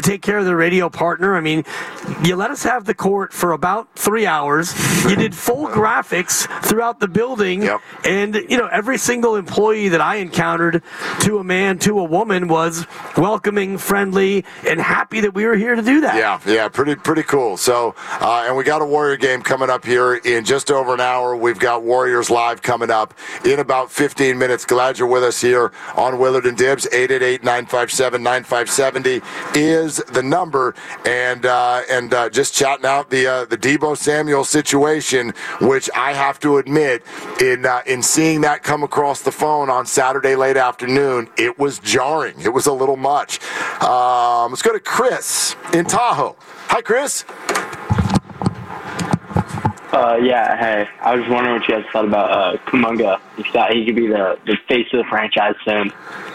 take care of the radio partner. I mean, you let us have the court for about three hours. You did full graphics throughout the building. Yep. And, you know, every single employee that I encountered, to a man, to a woman, was welcoming, friendly, and happy that we were here to do that. Yeah, yeah, pretty pretty cool. So, uh, and we got a Warrior game coming up here in just over an hour. We've got Warriors Live coming up in about fifteen minutes. Glad you're with us here on Willard and Dibs. eight eight eight, nine five seven, nine five seven zero is the number. And uh, and uh, just chatting out the uh, the Deebo Samuel situation, which I have to admit, in uh, in seeing that come across the phone on Saturday late afternoon, it was jarring. It was a little much. Um, let's go to Chris in Tahoe. Hi, Chris. Uh, yeah, hey. I was just wondering what you guys thought about uh, Kuminga. He thought he could be the, the face of the franchise soon.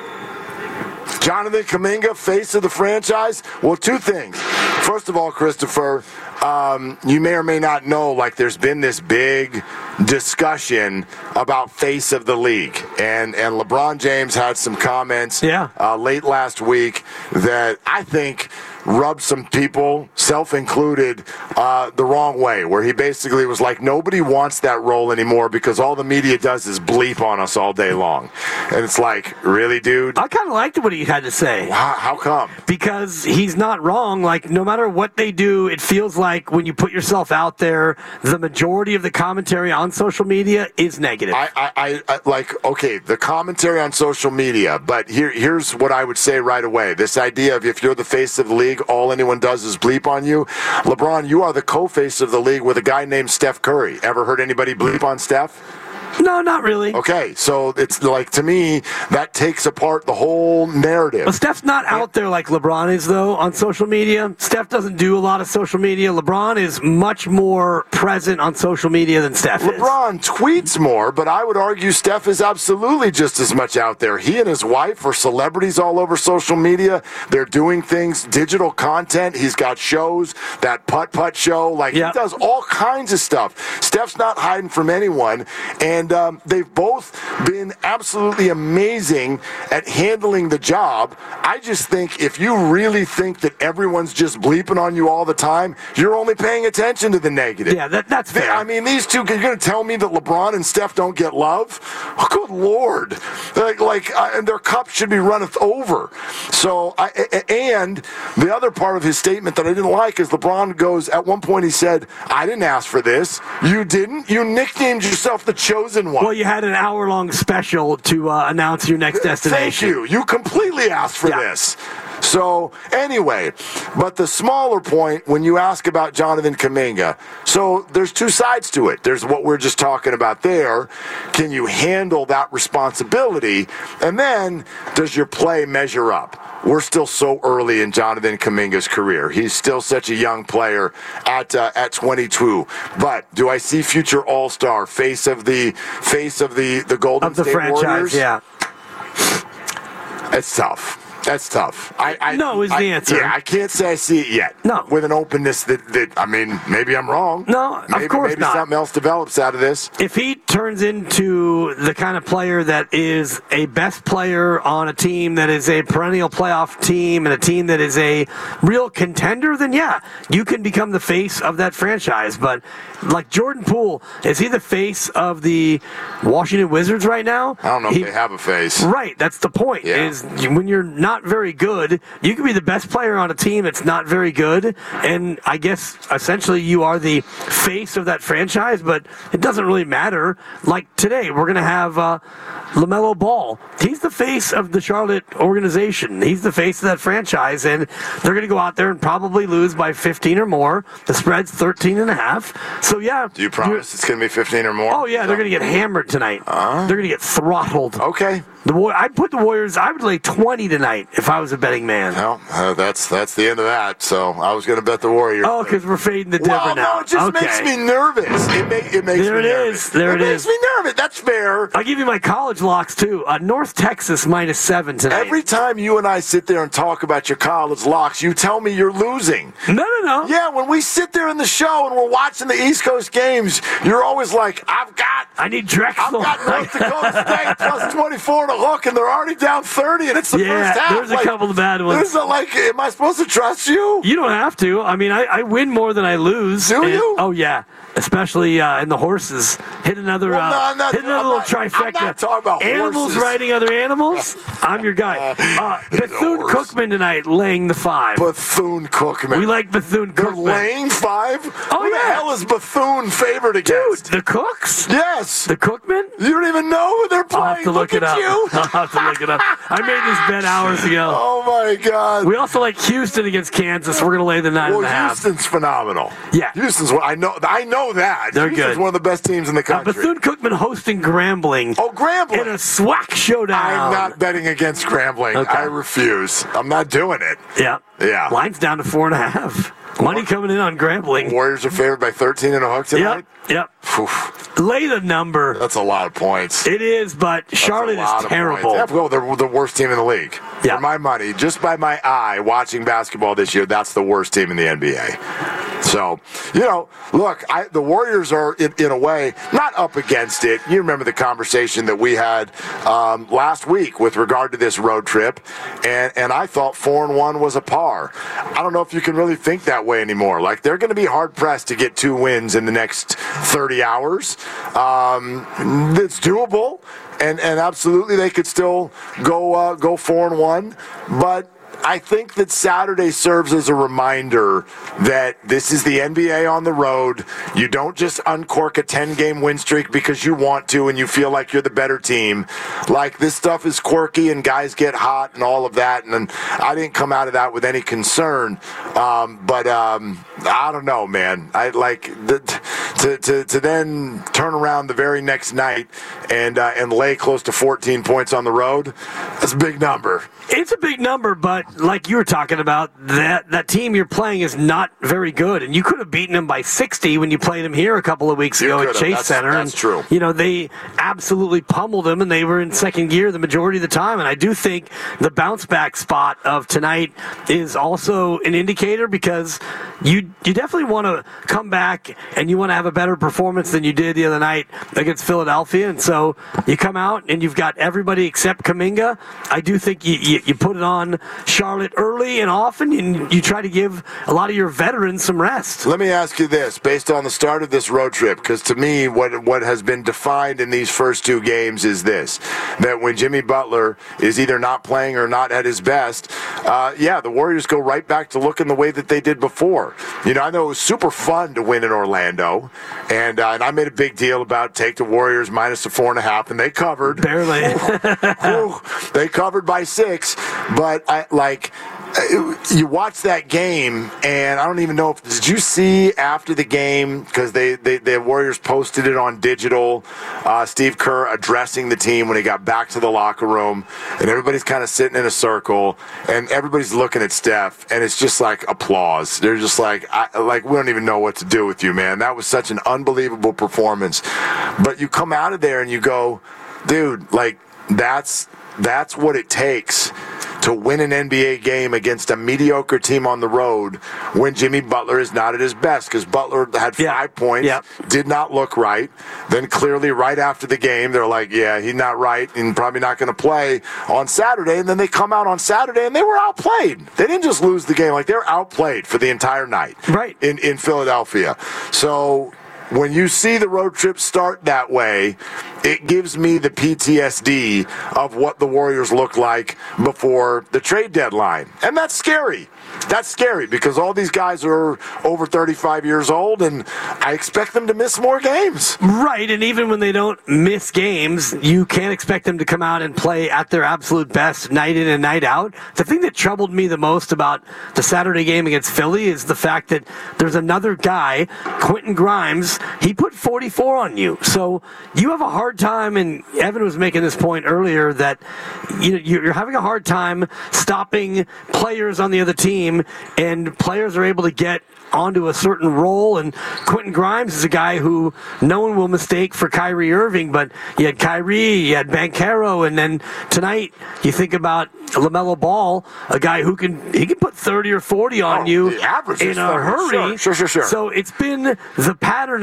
Jonathan Kuminga, face of the franchise? Well, two things. First of all, Christopher, um, you may or may not know, like, there's been this big discussion about face of the league. And and LeBron James had some comments yeah. uh, late last week that I think rubbed some people, self-included, uh, the wrong way, where he basically was like, nobody wants that role anymore because all the media does is bleep on us all day long. And it's like, really, dude? I kind of liked what he had to say. How, how come? Because he's not wrong. Like, no matter what they do, it feels like when you put yourself out there, the majority of the commentary on social media is negative. I, I, I, I like, okay, the commentary on social media, but here, here's what I would say right away. This idea of if you're the face of the league, all anyone does is bleep on you. LeBron, you are the co-face of the league with a guy named Steph Curry. Ever heard anybody bleep on Steph? No, not really. Okay, so it's like, to me, that takes apart the whole narrative. Well, Steph's not out there like LeBron is, though, on social media. Steph doesn't do a lot of social media. LeBron is much more present on social media than Steph is. LeBron tweets more, but I would argue Steph is absolutely just as much out there. He and his wife are celebrities all over social media. They're doing things, digital content. He's got shows, that putt-putt show. Like, yep. He does all kinds of stuff. Steph's not hiding from anyone, and And um, they've both been absolutely amazing at handling the job. I just think if you really think that everyone's just bleeping on you all the time, you're only paying attention to the negative. Yeah, that, that's fair. I mean, these two, you're going to tell me that LeBron and Steph don't get love? Oh, good Lord. Like, like uh, and their cup should be runneth over. So, I, and the other part of his statement that I didn't like is LeBron goes, at one point he said, I didn't ask for this. You didn't? You nicknamed yourself the chosen one. Well, you had an hour-long special to uh, announce your next destination. Thank you. You completely asked for yeah. this. So, anyway, but the smaller point, when you ask about Jonathan Kuminga, so there's two sides to it. There's what we're just talking about there. Can you handle that responsibility? And then, does your play measure up? We're still so early in Jonathan Kuminga's career. He's still such a young player at uh, at twenty-two. But do I see future All-Star, face of the face of the, the Golden of the State franchise, Warriors? Yeah. It's tough. That's tough. I, I, no is I, the answer. Yeah, I can't say I see it yet. No. With an openness that, that I mean, maybe I'm wrong. No, maybe, of course maybe not. Maybe something else develops out of this. If he turns into the kind of player that is a best player on a team that is a perennial playoff team and a team that is a real contender, then yeah, you can become the face of that franchise. But like Jordan Poole, is he the face of the Washington Wizards right now? I don't know he, if they have a face. Right, that's the point. Yeah. Is when you're not very good, you can be the best player on a team that's not very good, and I guess essentially you are the face of that franchise, but it doesn't really matter. Like today, we're going to have uh, LaMelo Ball. He's the face of the Charlotte organization. He's the face of that franchise, and they're going to go out there and probably lose by fifteen or more. The spread's thirteen and a half. So, yeah. Do you promise it's going to be fifteen or more? Oh, yeah, they're going to get hammered tonight. Uh-huh. They're going to get throttled. Okay. The War- I'd put the Warriors, I would lay twenty tonight if I was a betting man. Well, uh, that's that's the end of that. So I was going to bet the Warriors. Oh, because we're fading the Denver well, now. no, it just okay. makes me nervous. It, make, it makes there me it nervous. Is. There it, it is. is. It makes me nervous. That's fair. I'll give you my college locks, too. Uh, North Texas minus seven tonight. Every time you and I sit there and talk about your college locks, you tell me you're losing. No, no, no. Yeah, when we sit there in the show and we're watching the East Coast games, you're always like, I've got... I need Drexel. I've got North Dakota State plus twenty-four and the hook, and they're already down thirty, and it's the yeah, first half. There's a like, couple of bad ones. There's a, like, am I supposed to trust you? You don't have to. I mean, I, I win more than I lose. Do and, you? Oh, yeah. Especially uh, in the horses. Hit another, well, no, uh, not, hit another I'm little not, trifecta. I'm not talking about Animals horses. riding other animals? I'm your guy. Uh, Bethune-Cookman tonight laying the five. Bethune-Cookman. We like Bethune-Cookman. They're laying five? Oh, Who yeah. the hell is Bethune favored against? Dude, the Cooks? Yes. The Cookmen? You don't even know who they're playing. I'll have to look, look it at up. you. I'll have to look it up. I made this bet hours ago. Oh, my God. We also like Houston against Kansas. We're going to lay the nine well, and a half. Houston's phenomenal. Yeah. Houston's, I know I know that. They're Houston's good. one of the best teams in the Uh, country. Bethune-Cookman hosting Grambling. Oh, Grambling. In a SWAC showdown. I'm not betting against Grambling. Okay. I refuse. I'm not doing it. Yeah. Yeah. Line's down to four and a half. Money coming in on Grambling. Warriors are favored by thirteen and a hook tonight? Yep. Yep. Oof. Lay the number. That's a lot of points. It is, but That's Charlotte a lot is of terrible. points. Yeah, well, they're the worst team in the league. Yeah. For my money, just by my eye, watching basketball this year, that's the worst team in the N B A. So, you know, look, I, the Warriors are, in, in a way, not up against it. You remember the conversation that we had um, last week with regard to this road trip, and, and I thought four and one was a par. I don't know if you can really think that way anymore. Like, they're going to be hard-pressed to get two wins in the next thirty hours. Um, it's doable, and, and absolutely they could still go uh, go four and one, but I think that Saturday serves as a reminder that this is the N B A on the road. You don't just uncork a ten-game win streak because you want to and you feel like you're the better team. Like, this stuff is quirky and guys get hot and all of that, and then I didn't come out of that with any concern. Um, but um, I don't know, man. I like the, to, to to then turn around the very next night and uh, and lay close to fourteen points on the road. That's a big number. It's a big number, but like you were talking about, that that team you're playing is not very good, and you could have beaten them by sixty when you played them here a couple of weeks ago at Chase that's, Center. That's and, true. You know, they absolutely pummeled them, and they were in second gear the majority of the time. And I do think the bounce back spot of tonight is also an indicator, because you you definitely want to come back and you want to have a better performance than you did the other night against Philadelphia. And so you come out and you've got everybody except Kuminga. I do think you, you, you put it on Charlotte early and often, and you try to give a lot of your veterans some rest. Let me ask you this, based on the start of this road trip, because to me what what has been defined in these first two games is this, that when Jimmy Butler is either not playing or not at his best, uh, yeah, the Warriors go right back to looking the way that they did before. You know, I know it was super fun to win in Orlando, and, uh, and I made a big deal about take the Warriors minus the four and a half, and they covered. Barely. Whew, they covered by six, but I like you watch that game, and I don't even know if did you see after the game, because they, they the Warriors posted it on digital, uh, Steve Kerr addressing the team when he got back to the locker room, and everybody's kind of sitting in a circle, and everybody's looking at Steph, and it's just like applause. They're just like, I, like we don't even know what to do with you, man. That was such an unbelievable performance. But you come out of there and you go, dude, like that's that's what it takes to win an N B A game against a mediocre team on the road when Jimmy Butler is not at his best, because Butler had five yeah. points, yeah. did not look right. Then clearly right after the game, they're like, yeah, he's not right and probably not going to play on Saturday. And then they come out on Saturday and they were outplayed. They didn't just lose the game. Like, they were outplayed for the entire night right. in, in Philadelphia. So when you see the road trip start that way, it gives me the P T S D of what the Warriors looked like before the trade deadline. And that's scary. That's scary because all these guys are over thirty-five years old, and I expect them to miss more games. Right, and even when they don't miss games, you can't expect them to come out and play at their absolute best night in and night out. The thing that troubled me the most about the Saturday game against Philly is the fact that there's another guy, Quentin Grimes, he put forty-four on you. So you have a hard time, and Evan was making this point earlier, that you know, you're having a hard time stopping players on the other team, and players are able to get onto a certain role, and Quentin Grimes is a guy who no one will mistake for Kyrie Irving, but you had Kyrie, you had Banchero, and then tonight you think about LaMelo Ball, a guy who can he can put thirty or forty on oh, you in a thirty, hurry. Sure, sure, sure, sure. So it's been the pattern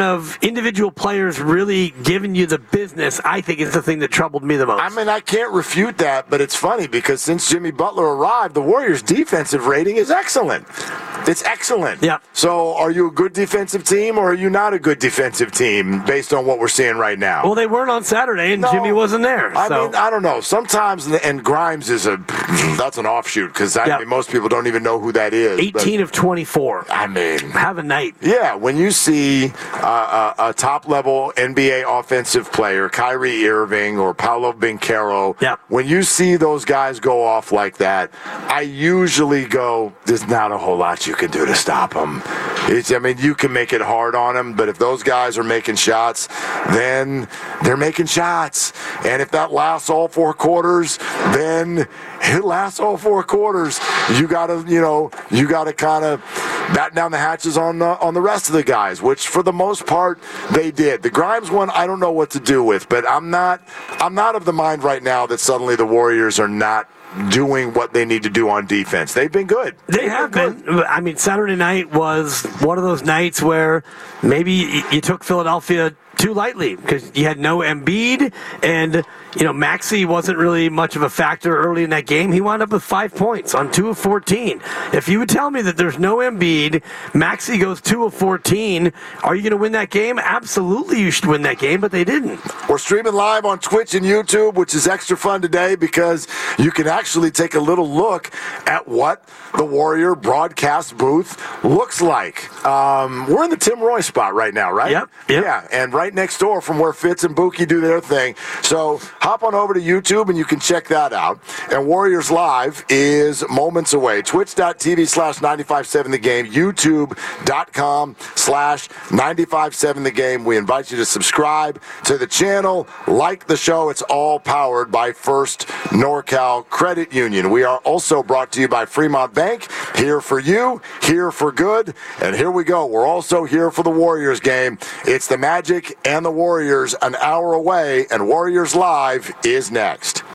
of individual players really giving you the business, I think, is the thing that troubled me the most. I mean, I can't refute that, but it's funny because since Jimmy Butler arrived, the Warriors' defensive rating is excellent. It's excellent. Yeah. So are you a good defensive team or are you not a good defensive team based on what we're seeing right now? Well, they weren't on Saturday, and No, Jimmy wasn't there. I so. mean, I don't know. Sometimes, and Grimes is a, that's an offshoot because I Yep. mean, most people don't even know who that is. eighteen but, of twenty-four. I mean, have a night. Yeah, when you see uh, a, a top-level N B A offensive player, Kyrie Irving or Paolo Banchero, yep. when you see those guys go off like that, I usually go, there's not a whole lot you can do to stop them. It's, I mean, you can make it hard on them, but if those guys are making shots, then they're making shots. And if that lasts all four quarters, then it lasts all four quarters. You got to, you know, you got to kind of batten down the hatches on the, on the rest of the guys, which for the most part they did. The Grimes one, I don't know what to do with, but I'm not, I'm not of the mind right now that suddenly the Warriors are not doing what they need to do on defense. They've been good. They have been. I mean, Saturday night was one of those nights where maybe you took Philadelphia too lightly because you had no Embiid, and you know Maxey wasn't really much of a factor early in that game. He wound up with five points on two of fourteen. If you would tell me that there's no Embiid, Maxey goes two of fourteen, are you going to win that game? Absolutely, you should win that game, but they didn't. We're streaming live on Twitch and YouTube, which is extra fun today because you can actually take a little look at what the Warrior broadcast booth looks like. Um, we're in the Tim Roy spot right now, right? Yep. yep. Yeah, and right next door from where Fitz and Buki do their thing. So hop on over to YouTube and you can check that out. And Warriors Live is moments away. Twitch.tv slash 957 the game. YouTube.com slash 957 the game. We invite you to subscribe to the channel, like the show. It's all powered by First NorCal Credit Union. We are also brought to you by Fremont Bank. Here for you, here for good. And here we go. We're also here for the Warriors game. It's the Magic and the Warriors an hour away, and Warriors Live is next.